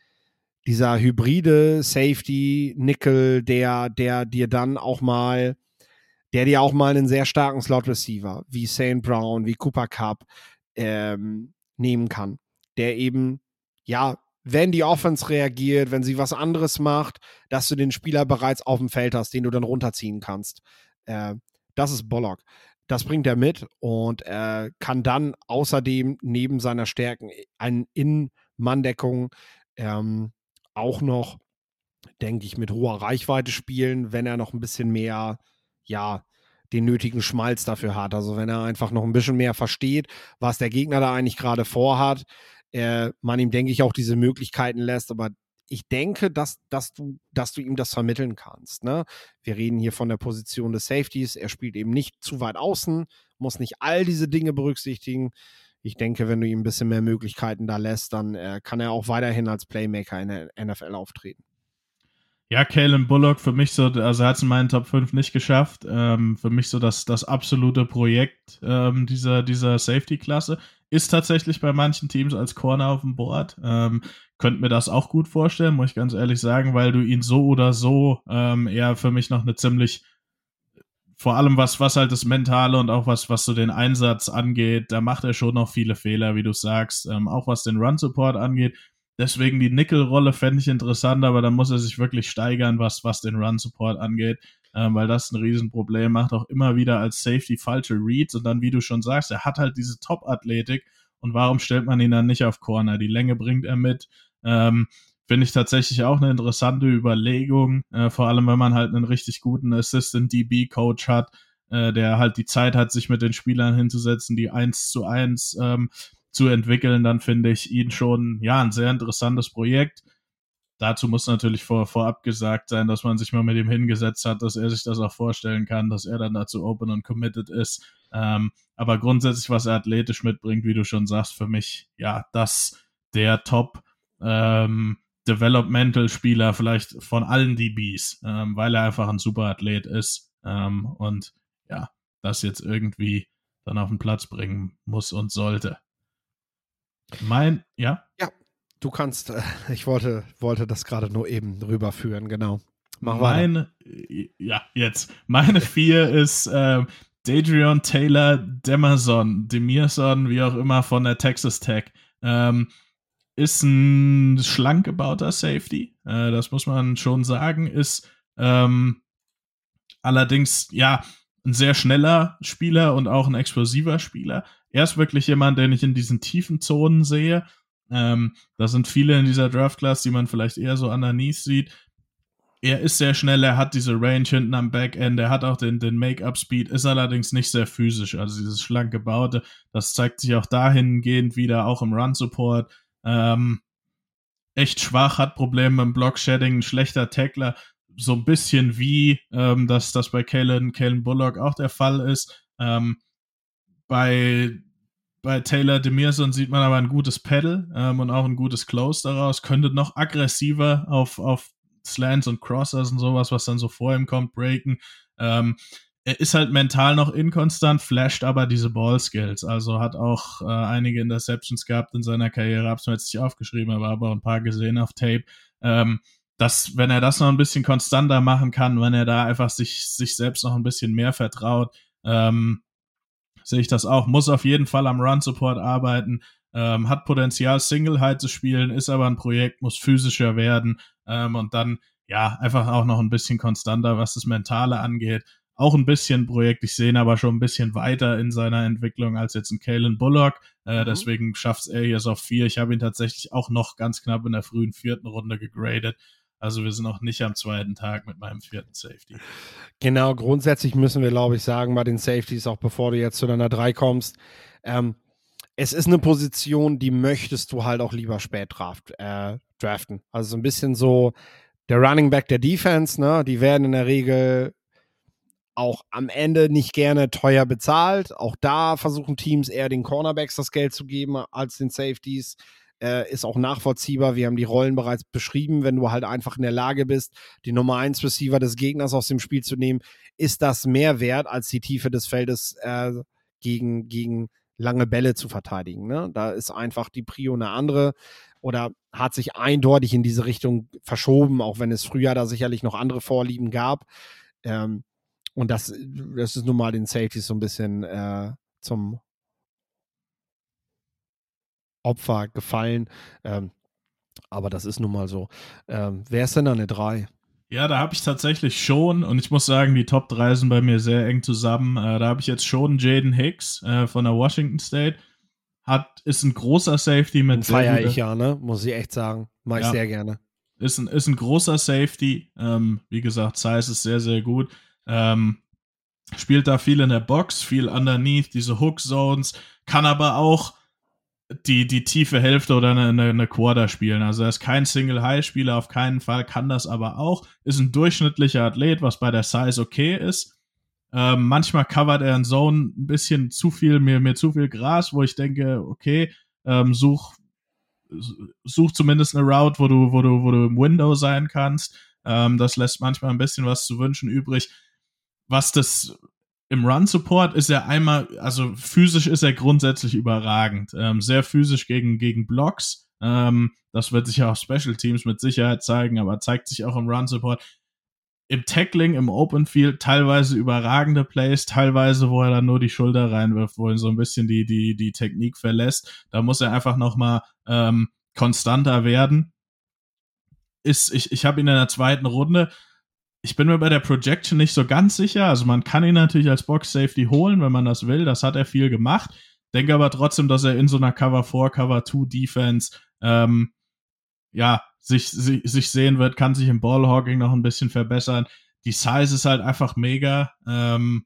dieser hybride Safety, Nickel, der, der dir dann auch mal, der dir auch mal einen sehr starken Slot-Receiver wie Saint Brown, wie Cooper Kupp ähm, nehmen kann. Der eben, ja, wenn die Offense reagiert, wenn sie was anderes macht, dass du den Spieler bereits auf dem Feld hast, den du dann runterziehen kannst. Äh, das ist Bullock. Das bringt er mit und äh, kann dann außerdem neben seiner Stärken in Manndeckung ähm, auch noch denke ich, mit hoher Reichweite spielen, wenn er noch ein bisschen mehr, ja, den nötigen Schmalz dafür hat. Also wenn er einfach noch ein bisschen mehr versteht, was der Gegner da eigentlich gerade vorhat, äh, man ihm, denke ich, auch diese Möglichkeiten lässt, aber ich denke, dass, dass, du, dass du ihm das vermitteln kannst. Ne? Wir reden hier von der Position des Safeties. Er spielt eben nicht zu weit außen, muss nicht all diese Dinge berücksichtigen. Ich denke, wenn du ihm ein bisschen mehr Möglichkeiten da lässt, dann äh, kann er auch weiterhin als Playmaker in der N F L auftreten.
Ja, Kalen Bullock für mich so, also er hat es in meinen Top fünf nicht geschafft. Ähm, für mich so das, das absolute Projekt ähm, dieser, dieser Safety-Klasse. Ist tatsächlich bei manchen Teams als Corner auf dem Board. Ähm, könnte mir das auch gut vorstellen, muss ich ganz ehrlich sagen, weil du ihn so oder so ähm, eher für mich noch eine ziemlich, vor allem was, was halt das Mentale und auch was, was so den Einsatz angeht, da macht er schon noch viele Fehler, wie du sagst. Ähm, auch was den Run-Support angeht. Deswegen die Nickel-Rolle fände ich interessant, aber da muss er sich wirklich steigern, was, was den Run-Support angeht, ähm, weil das ein Riesenproblem macht. Auch immer wieder als Safety falsche Reads und dann, wie du schon sagst, er hat halt diese Top-Athletik und warum stellt man ihn dann nicht auf Corner? Die Länge bringt er mit. Ähm, Finde ich tatsächlich auch eine interessante Überlegung, äh, vor allem wenn man halt einen richtig guten Assistant-D B-Coach hat, äh, der halt die Zeit hat, sich mit den Spielern hinzusetzen, die eins zu eins ähm, zu entwickeln, dann finde ich ihn schon, ja, ein sehr interessantes Projekt. Dazu muss natürlich vor, vorab gesagt sein, dass man sich mal mit ihm hingesetzt hat, dass er sich das auch vorstellen kann, dass er dann dazu open und committed ist. Ähm, aber grundsätzlich, was er athletisch mitbringt, wie du schon sagst, für mich, ja, das der Top ähm, Developmental-Spieler vielleicht von allen D Bs, ähm, weil er einfach ein super Athlet ist ähm, und ja, das jetzt irgendwie dann auf den Platz bringen muss und sollte. Mein, ja?
Ja, du kannst, äh, ich wollte, wollte das gerade nur eben rüberführen, genau. Mach
Meine, weiter. Ja, jetzt. Meine vier ist äh, Dadrion Taylor Demerson, Demerson, wie auch immer, von der Texas Tech. Ähm, ist ein schlank gebauter Safety, äh, das muss man schon sagen, ist ähm, allerdings, ja, ein sehr schneller Spieler und auch ein explosiver Spieler. Er ist wirklich jemand, den ich in diesen tiefen Zonen sehe. Ähm, da sind viele in dieser Draft-Class, die man vielleicht eher so underneath sieht. Er ist sehr schnell, er hat diese Range hinten am Backend, er hat auch den, den Make-up-Speed, ist allerdings nicht sehr physisch, also dieses schlank gebaute, das zeigt sich auch dahingehend wieder, auch im Run-Support. Ähm, echt schwach, hat Probleme im Block-Shedding, ein schlechter Tackler, so ein bisschen wie ähm, dass das bei Kalen, Kalen Bullock auch der Fall ist. Ähm, bei, bei Taylor Demerson sieht man aber ein gutes Pedal ähm, und auch ein gutes Close daraus. Könnte noch aggressiver auf, auf Slants und Crossers und sowas, was dann so vor ihm kommt, breaken. Ähm, er ist halt mental noch inkonstant, flasht aber diese Ball-Skills. Also hat auch äh, einige Interceptions gehabt in seiner Karriere, hab's mir jetzt nicht aufgeschrieben, aber habe auch ein paar gesehen auf Tape. Ähm, dass, wenn er das noch ein bisschen konstanter machen kann, wenn er da einfach sich, sich selbst noch ein bisschen mehr vertraut, ähm, sehe ich das auch. Muss auf jeden Fall am Run-Support arbeiten, ähm, hat Potenzial, Single High zu spielen, ist aber ein Projekt, muss physischer werden ähm, und dann, ja, einfach auch noch ein bisschen konstanter, was das Mentale angeht. Auch ein bisschen Projekt, ich sehe ihn aber schon ein bisschen weiter in seiner Entwicklung als jetzt ein Kalen Bullock, äh, mhm. deswegen schafft es er hier so auf vier. Ich habe ihn tatsächlich auch noch ganz knapp in der frühen vierten Runde gegradet. Also wir sind noch nicht am zweiten Tag mit meinem vierten Safety.
Genau, grundsätzlich müssen wir, glaube ich, sagen, bei den Safeties, auch bevor du jetzt zu deiner drei kommst, ähm, es ist eine Position, die möchtest du halt auch lieber spät draft, äh, draften. Also so ein bisschen so der Running Back der Defense, ne? Die werden in der Regel auch am Ende nicht gerne teuer bezahlt. Auch da versuchen Teams eher den Cornerbacks das Geld zu geben als den Safeties. Äh, ist auch nachvollziehbar. Wir haben die Rollen bereits beschrieben. Wenn du halt einfach in der Lage bist, die Nummer eins Receiver des Gegners aus dem Spiel zu nehmen, ist das mehr wert, als die Tiefe des Feldes äh, gegen, gegen lange Bälle zu verteidigen. Ne? Da ist einfach die Prio eine andere oder hat sich eindeutig in diese Richtung verschoben, auch wenn es früher da sicherlich noch andere Vorlieben gab. Ähm, und das, das ist nun mal den Safeties so ein bisschen äh, zum Opfer gefallen. Ähm, aber das ist nun mal so. Ähm, wer ist denn da eine drei?
Ja, da habe ich tatsächlich schon, und ich muss sagen, die Top drei sind bei mir sehr eng zusammen. Äh, da habe ich jetzt schon Jaden Hicks äh, von der Washington State. Hat, ist ein großer Safety mit
Den feiere ich ja, ne? Muss ich echt sagen. Mach ich
ja.
sehr gerne.
Ist ein, ist ein großer Safety. Ähm, wie gesagt, Size ist sehr, sehr gut. Ähm, spielt da viel in der Box, viel underneath, diese Hook-Zones, kann aber auch die, die tiefe Hälfte oder eine, eine, eine Quarter spielen. Also er ist kein Single-High-Spieler, auf keinen Fall, kann das aber auch. Ist ein durchschnittlicher Athlet, was bei der Size okay ist. Ähm, manchmal covert er in Zone ein bisschen zu viel, mir, mir zu viel Gras, wo ich denke, okay, ähm, such, such zumindest eine Route, wo du, wo du, wo du im Window sein kannst. Ähm, das lässt manchmal ein bisschen was zu wünschen übrig. Was das im Run-Support ist er einmal, also physisch ist er grundsätzlich überragend. Ähm, sehr physisch gegen, gegen Blocks. Ähm, das wird sich ja auf Special Teams mit Sicherheit zeigen, aber zeigt sich auch im Run-Support. Im Tackling, im Open Field teilweise überragende Plays, teilweise, wo er dann nur die Schulter reinwirft, wo ihn so ein bisschen die, die, die Technik verlässt. Da muss er einfach nochmal ähm, konstanter werden. Ist, ich ich habe ihn in der zweiten Runde. Ich bin mir bei der Projection nicht so ganz sicher. Also man kann ihn natürlich als Box-Safety holen, wenn man das will. Das hat er viel gemacht. Denke aber trotzdem, dass er in so einer Cover vier, Cover zwei Defense ähm, ja, sich, sich, sich sehen wird, kann sich im Ballhawking noch ein bisschen verbessern. Die Size ist halt einfach mega. Ähm,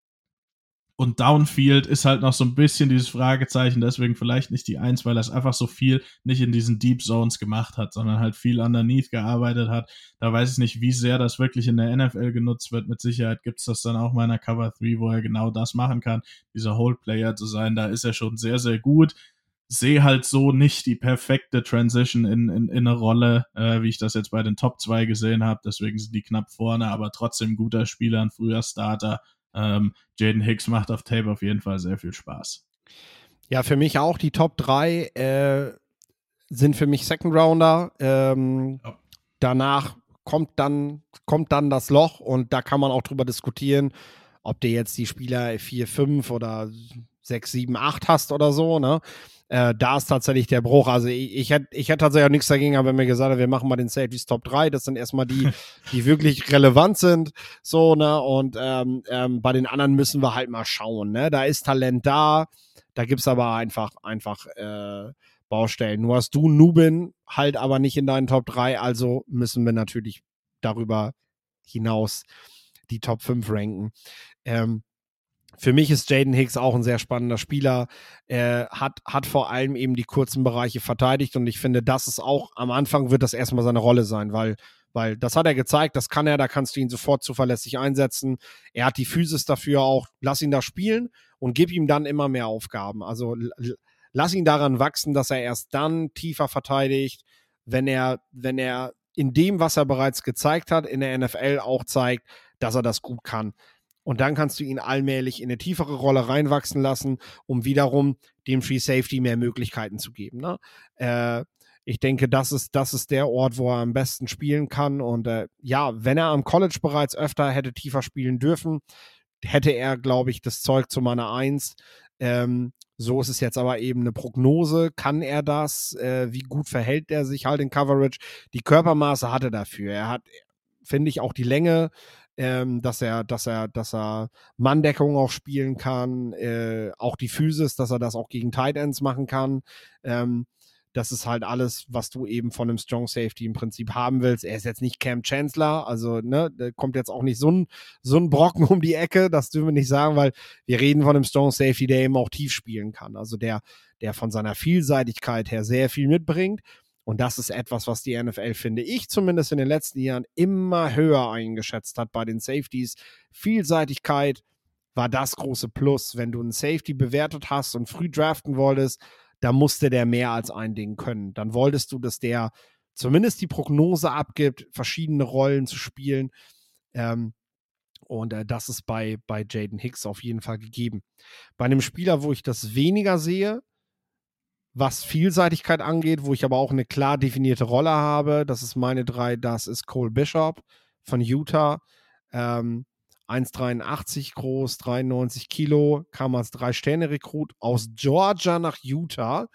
und Downfield ist halt noch so ein bisschen dieses Fragezeichen, deswegen vielleicht nicht die Eins, weil er es einfach so viel nicht in diesen Deep Zones gemacht hat, sondern halt viel underneath gearbeitet hat. Da weiß ich nicht, wie sehr das wirklich in der N F L genutzt wird. Mit Sicherheit gibt es das dann auch mal in der Cover drei, wo er genau das machen kann, dieser Hold-Player zu sein. Da ist er schon sehr, sehr gut. Sehe halt so nicht die perfekte Transition in, in, in eine Rolle, äh, wie ich das jetzt bei den Top zwei gesehen habe. Deswegen sind die knapp vorne, aber trotzdem guter Spieler, ein früher Starter. Ähm, Jaden Hicks macht auf Tape auf jeden Fall sehr viel Spaß.
Ja, für mich auch. Die Top drei äh, sind für mich Second Rounder. Ähm, ja. Danach kommt dann, kommt dann das Loch und da kann man auch drüber diskutieren, ob du jetzt die Spieler vier, fünf oder sechs, sieben, acht hast oder so, ne? Äh, da ist tatsächlich der Bruch. Also ich, ich hätte ich hätt tatsächlich auch nichts dagegen, wenn wir gesagt haben, wir machen mal den Safeties Top drei. Das sind erstmal die, die wirklich relevant sind. So, ne? Und ähm, ähm, bei den anderen müssen wir halt mal schauen, ne? Da ist Talent da, da gibt's aber einfach, einfach äh, Baustellen. Nur hast du Nubin halt aber nicht in deinen Top drei, also müssen wir natürlich darüber hinaus die Top fünf ranken. Ähm, Für mich ist Jaden Hicks auch ein sehr spannender Spieler. Er hat, hat vor allem eben die kurzen Bereiche verteidigt und ich finde, das ist auch, am Anfang wird das erstmal seine Rolle sein, weil, weil das hat er gezeigt, das kann er, da kannst du ihn sofort zuverlässig einsetzen. Er hat die Physis dafür auch, lass ihn da spielen und gib ihm dann immer mehr Aufgaben. Also l- lass ihn daran wachsen, dass er erst dann tiefer verteidigt, wenn er, wenn er in dem, was er bereits gezeigt hat, in der N F L auch zeigt, dass er das gut kann. Und dann kannst du ihn allmählich in eine tiefere Rolle reinwachsen lassen, um wiederum dem Free Safety mehr Möglichkeiten zu geben. Ne? Äh, ich denke, das ist, das ist der Ort, wo er am besten spielen kann. Und äh, ja, wenn er am College bereits öfter hätte tiefer spielen dürfen, hätte er, glaube ich, das Zeug zu meiner Eins. Ähm, so ist es jetzt aber eben eine Prognose. Kann er das? Äh, wie gut verhält er sich halt in Coverage? Die Körpermaße hat er dafür. Er hat, finde ich, auch die Länge, Ähm, dass er, dass er, dass er Manndeckung auch spielen kann, äh, auch die Physis, dass er das auch gegen Tight Ends machen kann. Ähm, das ist halt alles, was du eben von einem Strong Safety im Prinzip haben willst. Er ist jetzt nicht Cam Chancellor, also ne, da kommt jetzt auch nicht so ein, so ein Brocken um die Ecke, das dürfen wir nicht sagen, weil wir reden von einem Strong Safety, der eben auch tief spielen kann. Also der, der von seiner Vielseitigkeit her sehr viel mitbringt. Und das ist etwas, was die N F L, finde ich, zumindest in den letzten Jahren immer höher eingeschätzt hat bei den Safeties. Vielseitigkeit war das große Plus. Wenn du einen Safety bewertet hast und früh draften wolltest, dann musste der mehr als ein Ding können. Dann wolltest du, dass der zumindest die Prognose abgibt, verschiedene Rollen zu spielen. Ähm, und äh, das ist bei, bei Jaden Hicks auf jeden Fall gegeben. Bei einem Spieler, wo ich das weniger sehe, was Vielseitigkeit angeht, wo ich aber auch eine klar definierte Rolle habe, das ist meine drei, das ist Cole Bishop von Utah, ähm, eins Komma dreiundachtzig groß, dreiundneunzig Kilo, kam als Drei-Sterne-Rekrut aus Georgia nach Utah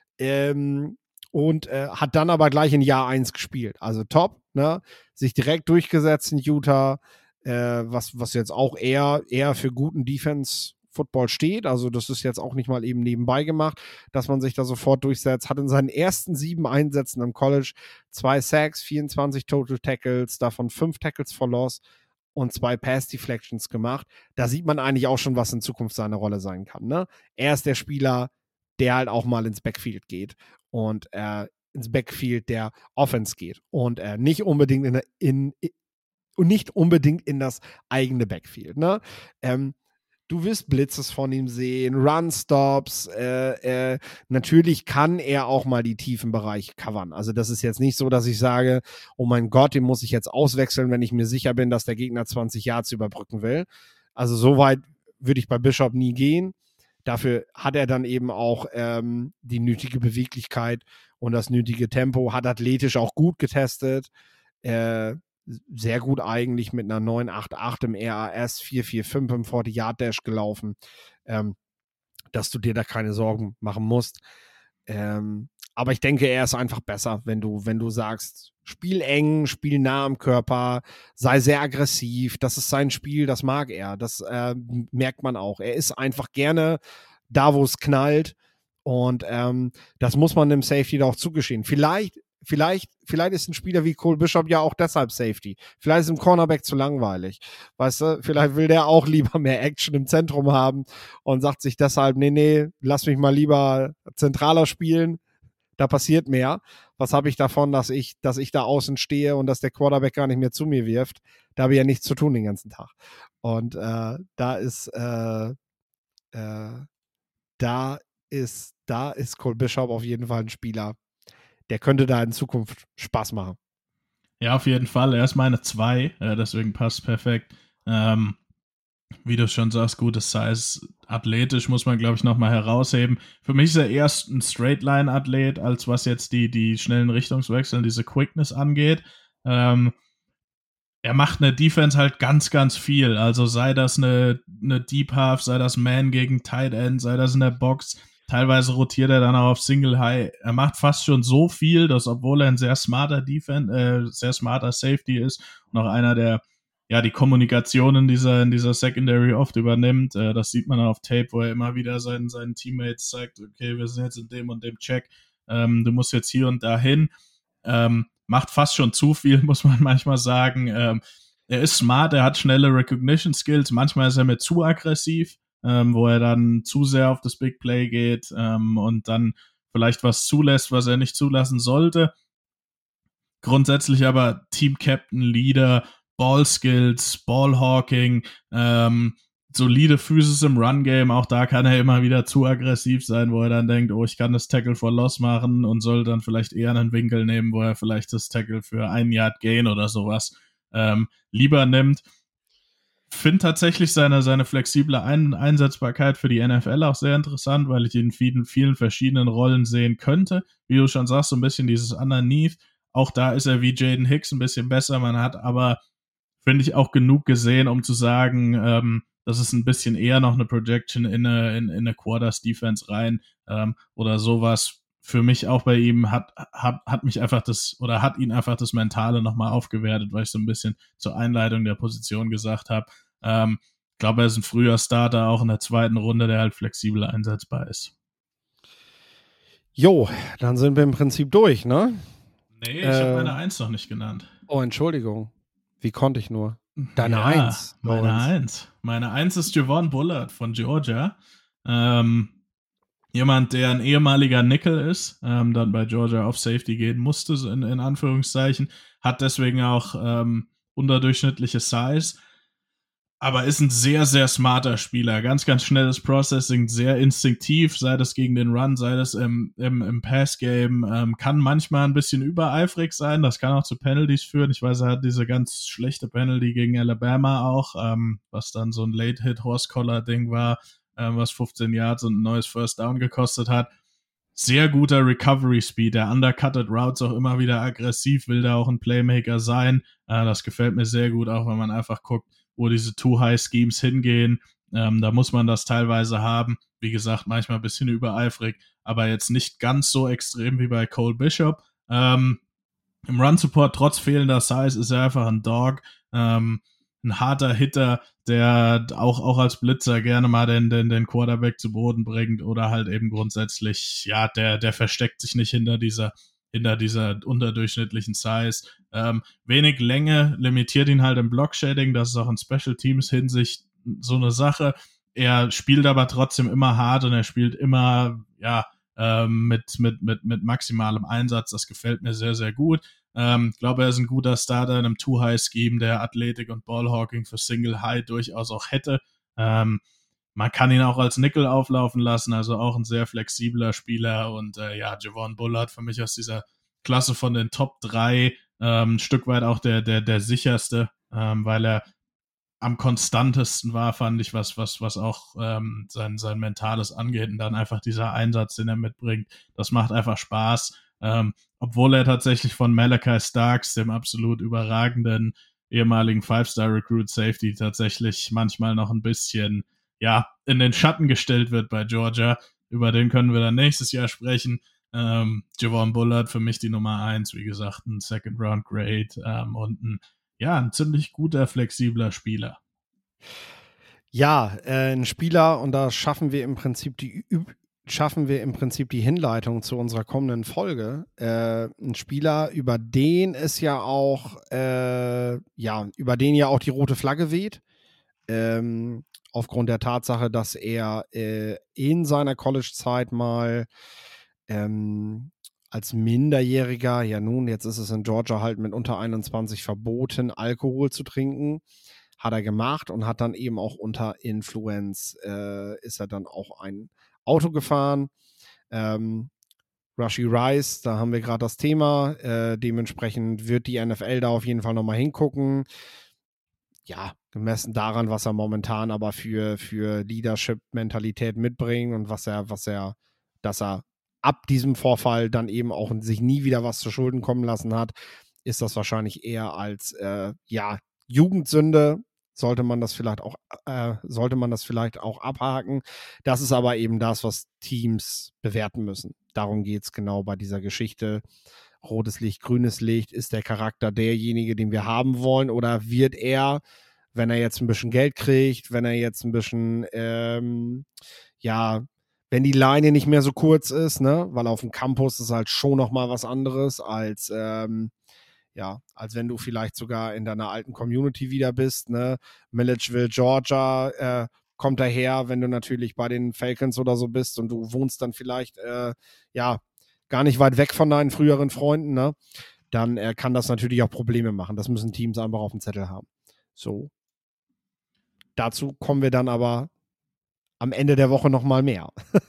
ähm, und äh, hat dann aber gleich in Jahr eins gespielt. Also top, ne? Sich direkt durchgesetzt in Utah, äh, was, was jetzt auch eher, eher für guten Defense Football steht. Also das ist jetzt auch nicht mal eben nebenbei gemacht, dass man sich da sofort durchsetzt. Hat in seinen ersten sieben Einsätzen im College zwei Sacks, vierundzwanzig Total Tackles, davon fünf Tackles for Loss und zwei Pass-Deflections gemacht. Da sieht man eigentlich auch schon, was in Zukunft seine Rolle sein kann. Ne? Er ist der Spieler, der halt auch mal ins Backfield geht und äh, ins Backfield der Offense geht und äh, nicht unbedingt in, in, in und nicht unbedingt in das eigene Backfield. Ne? Ähm, du wirst Blitzes von ihm sehen, Run-Stops, äh, äh, natürlich kann er auch mal die tiefen Bereiche covern. Also das ist jetzt nicht so, dass ich sage, oh mein Gott, den muss ich jetzt auswechseln, wenn ich mir sicher bin, dass der Gegner zwanzig Yards überbrücken will. Also so weit würde ich bei Bishop nie gehen. Dafür hat er dann eben auch ähm, die nötige Beweglichkeit und das nötige Tempo, hat athletisch auch gut getestet, äh, sehr gut eigentlich mit einer neun acht acht im R A S, vier vier fünf im vierzig-Yard-Dash gelaufen, ähm, dass du dir da keine Sorgen machen musst. Ähm, aber ich denke, er ist einfach besser, wenn du, wenn du sagst, spiel eng, spiel nah am Körper, sei sehr aggressiv, das ist sein Spiel, das mag er, das äh, merkt man auch. Er ist einfach gerne da, wo es knallt und ähm, das muss man dem Safety da auch zugestehen. Vielleicht Vielleicht, vielleicht ist ein Spieler wie Cole Bishop ja auch deshalb Safety. Vielleicht ist ein Cornerback zu langweilig. Weißt du, vielleicht will der auch lieber mehr Action im Zentrum haben und sagt sich deshalb, nee, nee, lass mich mal lieber zentraler spielen. Da passiert mehr. Was habe ich davon, dass ich, dass ich da außen stehe und dass der Quarterback gar nicht mehr zu mir wirft? Da habe ich ja nichts zu tun den ganzen Tag. Und äh, da ist, äh, äh, da ist, da ist Cole Bishop auf jeden Fall ein Spieler, der könnte da in Zukunft Spaß machen.
Ja, auf jeden Fall. Er ist meine zwei, äh, deswegen passt perfekt. Ähm, wie du schon sagst, gutes Size. Athletisch muss man, glaube ich, nochmal herausheben. Für mich ist er erst ein Straight-Line-Athlet, als was jetzt die, die schnellen Richtungswechsel, diese Quickness angeht. Ähm, er macht eine Defense halt ganz, ganz viel. Also sei das eine, eine Deep Half, sei das Man gegen Tight End, sei das in der Box. Teilweise rotiert er dann auch auf Single High. Er macht fast schon so viel, dass obwohl er ein sehr smarter Defense, äh, sehr smarter Safety ist und auch einer, der ja die Kommunikation in dieser, in dieser Secondary oft übernimmt. Äh, das sieht man auf Tape, wo er immer wieder seinen, seinen Teammates sagt, okay, wir sind jetzt in dem und dem Check, ähm, du musst jetzt hier und da hin. Ähm, macht fast schon zu viel, muss man manchmal sagen. Ähm, er ist smart, er hat schnelle Recognition Skills, manchmal ist er mir zu aggressiv. Ähm, wo er dann zu sehr auf das Big Play geht ähm, und dann vielleicht was zulässt, was er nicht zulassen sollte. Grundsätzlich aber Team Captain, Leader, Ball Skills, Ballhawking, ähm, solide Physis im Run-Game, auch da kann er immer wieder zu aggressiv sein, wo er dann denkt, oh, ich kann das Tackle for Loss machen und soll dann vielleicht eher einen Winkel nehmen, wo er vielleicht das Tackle für ein Yard Gain oder sowas ähm, lieber nimmt. Finde tatsächlich seine, seine flexible Ein- Einsetzbarkeit für die N F L auch sehr interessant, weil ich ihn in vielen, vielen verschiedenen Rollen sehen könnte. Wie du schon sagst, so ein bisschen dieses Underneath. Auch da ist er wie Jaden Hicks ein bisschen besser. Man hat aber, finde ich, auch genug gesehen, um zu sagen, ähm, das ist ein bisschen eher noch eine Projection in eine, in, in eine Quarters Defense rein ähm, oder sowas. Für mich auch bei ihm hat, hat, hat mich einfach das, oder hat ihn einfach das Mentale nochmal aufgewertet, weil ich so ein bisschen zur Einleitung der Position gesagt habe. Ähm, ich glaube, er ist ein früher Starter, auch in der zweiten Runde, der halt flexibel einsetzbar ist.
Jo, dann sind wir im Prinzip durch, ne?
Nee, ich äh, habe meine Eins noch nicht genannt.
Oh, Entschuldigung. Wie konnte ich nur? Deine
ja,
Eins.
Meine Eins. Meine Eins ist Javon Bullard von Georgia. Ähm, Jemand, der ein ehemaliger Nickel ist, ähm, dann bei Georgia auf Safety gehen musste, in, in Anführungszeichen, hat deswegen auch ähm, unterdurchschnittliche Size, aber ist ein sehr, sehr smarter Spieler. Ganz, ganz schnelles Processing, sehr instinktiv, sei das gegen den Run, sei das im, im, im Pass-Game, ähm, kann manchmal ein bisschen übereifrig sein, das kann auch zu Penalties führen. Ich weiß, er hat diese ganz schlechte Penalty gegen Alabama auch, ähm, was dann so ein Late-Hit-Horse-Collar-Ding war, was fünfzehn Yards und ein neues First Down gekostet hat. Sehr guter Recovery Speed. Der undercutted Routes auch immer wieder aggressiv, will da auch ein Playmaker sein. Das gefällt mir sehr gut, auch wenn man einfach guckt, wo diese Too-High-Schemes hingehen. Da muss man das teilweise haben. Wie gesagt, manchmal ein bisschen übereifrig, aber jetzt nicht ganz so extrem wie bei Cole Bishop. Im Run-Support, trotz fehlender Size, ist er einfach ein Dog. ein harter Hitter, der auch, auch als Blitzer gerne mal den, den, den Quarterback zu Boden bringt oder halt eben grundsätzlich, ja, der, der versteckt sich nicht hinter dieser, hinter dieser unterdurchschnittlichen Size. Ähm, wenig Länge limitiert ihn halt im Block-Shading, das ist auch in Special Teams Hinsicht so eine Sache. Er spielt aber trotzdem immer hart und er spielt immer, ja, ähm, mit, mit, mit, mit maximalem Einsatz. Das gefällt mir sehr, sehr gut. Ich ähm, glaube, er ist ein guter Starter in einem Two-High-Scheme, der Athletik und Ballhawking für Single-High durchaus auch hätte. Ähm, man kann ihn auch als Nickel auflaufen lassen, also auch ein sehr flexibler Spieler. Und äh, ja, Javon Bullard für mich aus dieser Klasse von den Top drei ähm, ein Stück weit auch der, der, der sicherste, ähm, weil er am konstantesten war, fand ich, was, was, was auch ähm, sein, sein Mentales angeht und dann einfach dieser Einsatz, den er mitbringt, das macht einfach Spaß. Ähm, obwohl er tatsächlich von Malachi Starks, dem absolut überragenden ehemaligen Five-Star-Recruit Safety, tatsächlich manchmal noch ein bisschen, ja, in den Schatten gestellt wird bei Georgia. Über den können wir dann nächstes Jahr sprechen. Ähm, Javon Bullard für mich die Nummer eins, wie gesagt, ein Second-Round-Grade ähm, und ein ja, ein ziemlich guter, flexibler Spieler.
Ja, äh, ein Spieler, und da schaffen wir im Prinzip die schaffen wir im Prinzip die Hinleitung zu unserer kommenden Folge. Äh, ein Spieler, über den es ja auch, äh, ja, über den ja auch die rote Flagge weht. Ähm, aufgrund der Tatsache, dass er äh, in seiner College-Zeit mal ähm, als Minderjähriger, ja nun, jetzt ist es in Georgia halt mit unter einundzwanzig verboten, Alkohol zu trinken, hat er gemacht und hat dann eben auch unter Influence, äh, ist er dann auch ein Auto gefahren. Ähm, Rashee Rice, da haben wir gerade das Thema, äh, dementsprechend wird die N F L da auf jeden Fall nochmal hingucken. Ja, gemessen daran, was er momentan aber für, für Leadership-Mentalität mitbringt und was er, was er, dass er ab diesem Vorfall dann eben auch sich nie wieder was zu Schulden kommen lassen hat, ist das wahrscheinlich eher als äh, ja, Jugendsünde, sollte man das vielleicht auch, äh, sollte man das vielleicht auch abhaken. Das ist aber eben das, was Teams bewerten müssen. Darum geht es genau bei dieser Geschichte. Rotes Licht, grünes Licht, ist der Charakter derjenige, den wir haben wollen, oder wird er, wenn er jetzt ein bisschen Geld kriegt, wenn er jetzt ein bisschen, ähm, ja, wenn die Leine nicht mehr so kurz ist, ne, weil auf dem Campus ist halt schon nochmal was anderes als, ähm, ja, als wenn du vielleicht sogar in deiner alten Community wieder bist, ne, Milledgeville, Georgia, äh, kommt daher, wenn du natürlich bei den Falcons oder so bist und du wohnst dann vielleicht, äh, ja, gar nicht weit weg von deinen früheren Freunden, ne, dann äh, kann das natürlich auch Probleme machen. Das müssen Teams einfach auf dem Zettel haben. So. Dazu kommen wir dann aber am Ende der Woche nochmal mehr.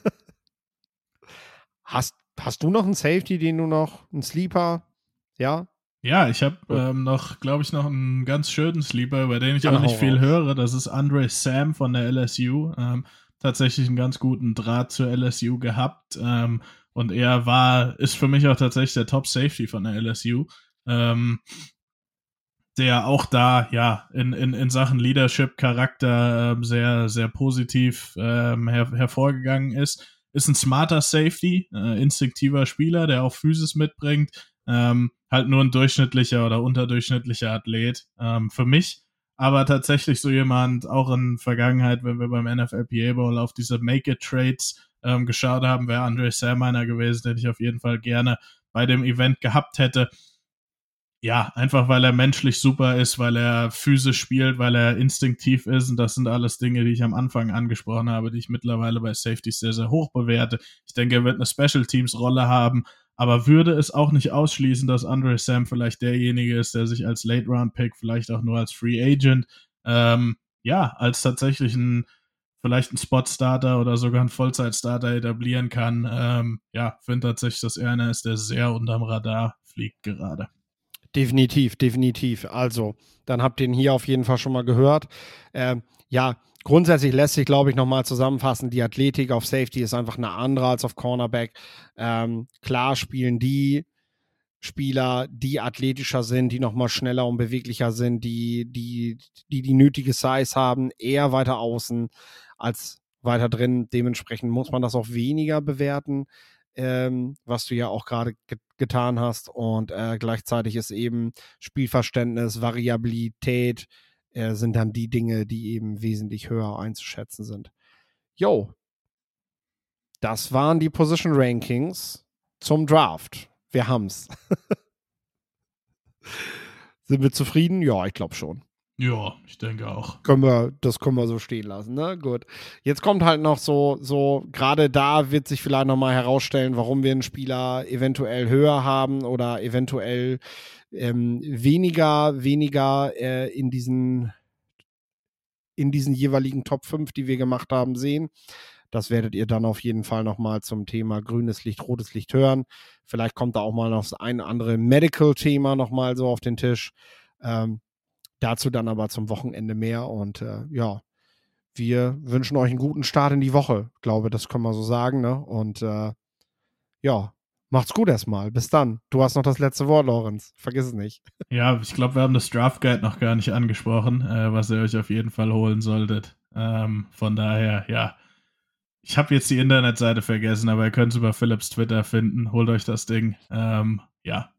hast, hast du noch einen Safety, den du noch, einen Sleeper, ja?
Ja, ich habe ähm, noch, glaube ich, noch einen ganz schönen Sleeper, über den ich
Dann
auch nicht
hau
viel
raus.
höre. Das ist Andre Sam von der L S U. Ähm, tatsächlich einen ganz guten Draht zur L S U gehabt. Ähm, und er war, ist für mich auch tatsächlich der Top Safety von der L S U. Ähm, der auch da, ja, in, in, in Sachen Leadership-Charakter ähm, sehr, sehr positiv ähm, her, hervorgegangen ist. Ist ein smarter Safety, äh, instinktiver Spieler, der auch Physis mitbringt. Ähm, halt nur ein durchschnittlicher oder unterdurchschnittlicher Athlet ähm, für mich. Aber tatsächlich so jemand, auch in Vergangenheit, wenn wir beim N F L P A Bowl auf diese Make-It-Trades ähm, geschaut haben, wäre Andre Sam einer gewesen, den ich auf jeden Fall gerne bei dem Event gehabt hätte. Ja, einfach weil er menschlich super ist, weil er physisch spielt, weil er instinktiv ist, und das sind alles Dinge, die ich am Anfang angesprochen habe, die ich mittlerweile bei Safeties sehr, sehr hoch bewerte. Ich denke, er wird eine Special Teams Rolle haben, aber würde es auch nicht ausschließen, dass Andre Sam vielleicht derjenige ist, der sich als Late Round Pick, vielleicht auch nur als Free Agent, ähm, ja, als tatsächlich ein vielleicht ein Spot-Starter oder sogar ein Vollzeit-Starter etablieren kann. Ähm, ja, finde tatsächlich, dass er einer ist, der sehr unterm Radar fliegt gerade.
Definitiv, definitiv. Also, dann habt ihr ihn hier auf jeden Fall schon mal gehört. Ähm, ja, grundsätzlich lässt sich, glaube ich, nochmal zusammenfassen, die Athletik auf Safety ist einfach eine andere als auf Cornerback. Ähm, klar spielen die Spieler, die athletischer sind, die nochmal schneller und beweglicher sind, die, die, die die nötige Size haben, eher weiter außen als weiter drin. Dementsprechend muss man das auch weniger bewerten, ähm, was du ja auch gerade ge- getan hast. Und äh, gleichzeitig ist eben Spielverständnis, Variabilität äh, sind dann die Dinge, die eben wesentlich höher einzuschätzen sind. Jo, das waren die Position Rankings zum Draft. Wir haben's. Sind wir zufrieden? Ja, ich glaube schon.
Ja, ich denke auch.
Können wir, das können wir so stehen lassen, ne? Gut. Jetzt kommt halt noch so, so, gerade da wird sich vielleicht nochmal herausstellen, warum wir einen Spieler eventuell höher haben oder eventuell ähm, weniger, weniger äh, in diesen, in diesen jeweiligen Top fünf, die wir gemacht haben, sehen. Das werdet ihr dann auf jeden Fall nochmal zum Thema grünes Licht, rotes Licht hören. Vielleicht kommt da auch mal noch das ein oder andere Medical-Thema nochmal so auf den Tisch. Ähm, dazu dann aber zum Wochenende mehr. Und äh, ja, wir wünschen euch einen guten Start in die Woche. Ich glaube, das können wir so sagen. Ne? Und äh, ja, macht's gut erstmal. Bis dann. Du hast noch das letzte Wort, Lorenz. Vergiss es nicht.
Ja, ich glaube, wir haben das Draft Guide noch gar nicht angesprochen, äh, was ihr euch auf jeden Fall holen solltet. Ähm, von daher, ja. Ich habe jetzt die Internetseite vergessen, aber ihr könnt es über Philips Twitter finden. Holt euch das Ding. Ähm, ja,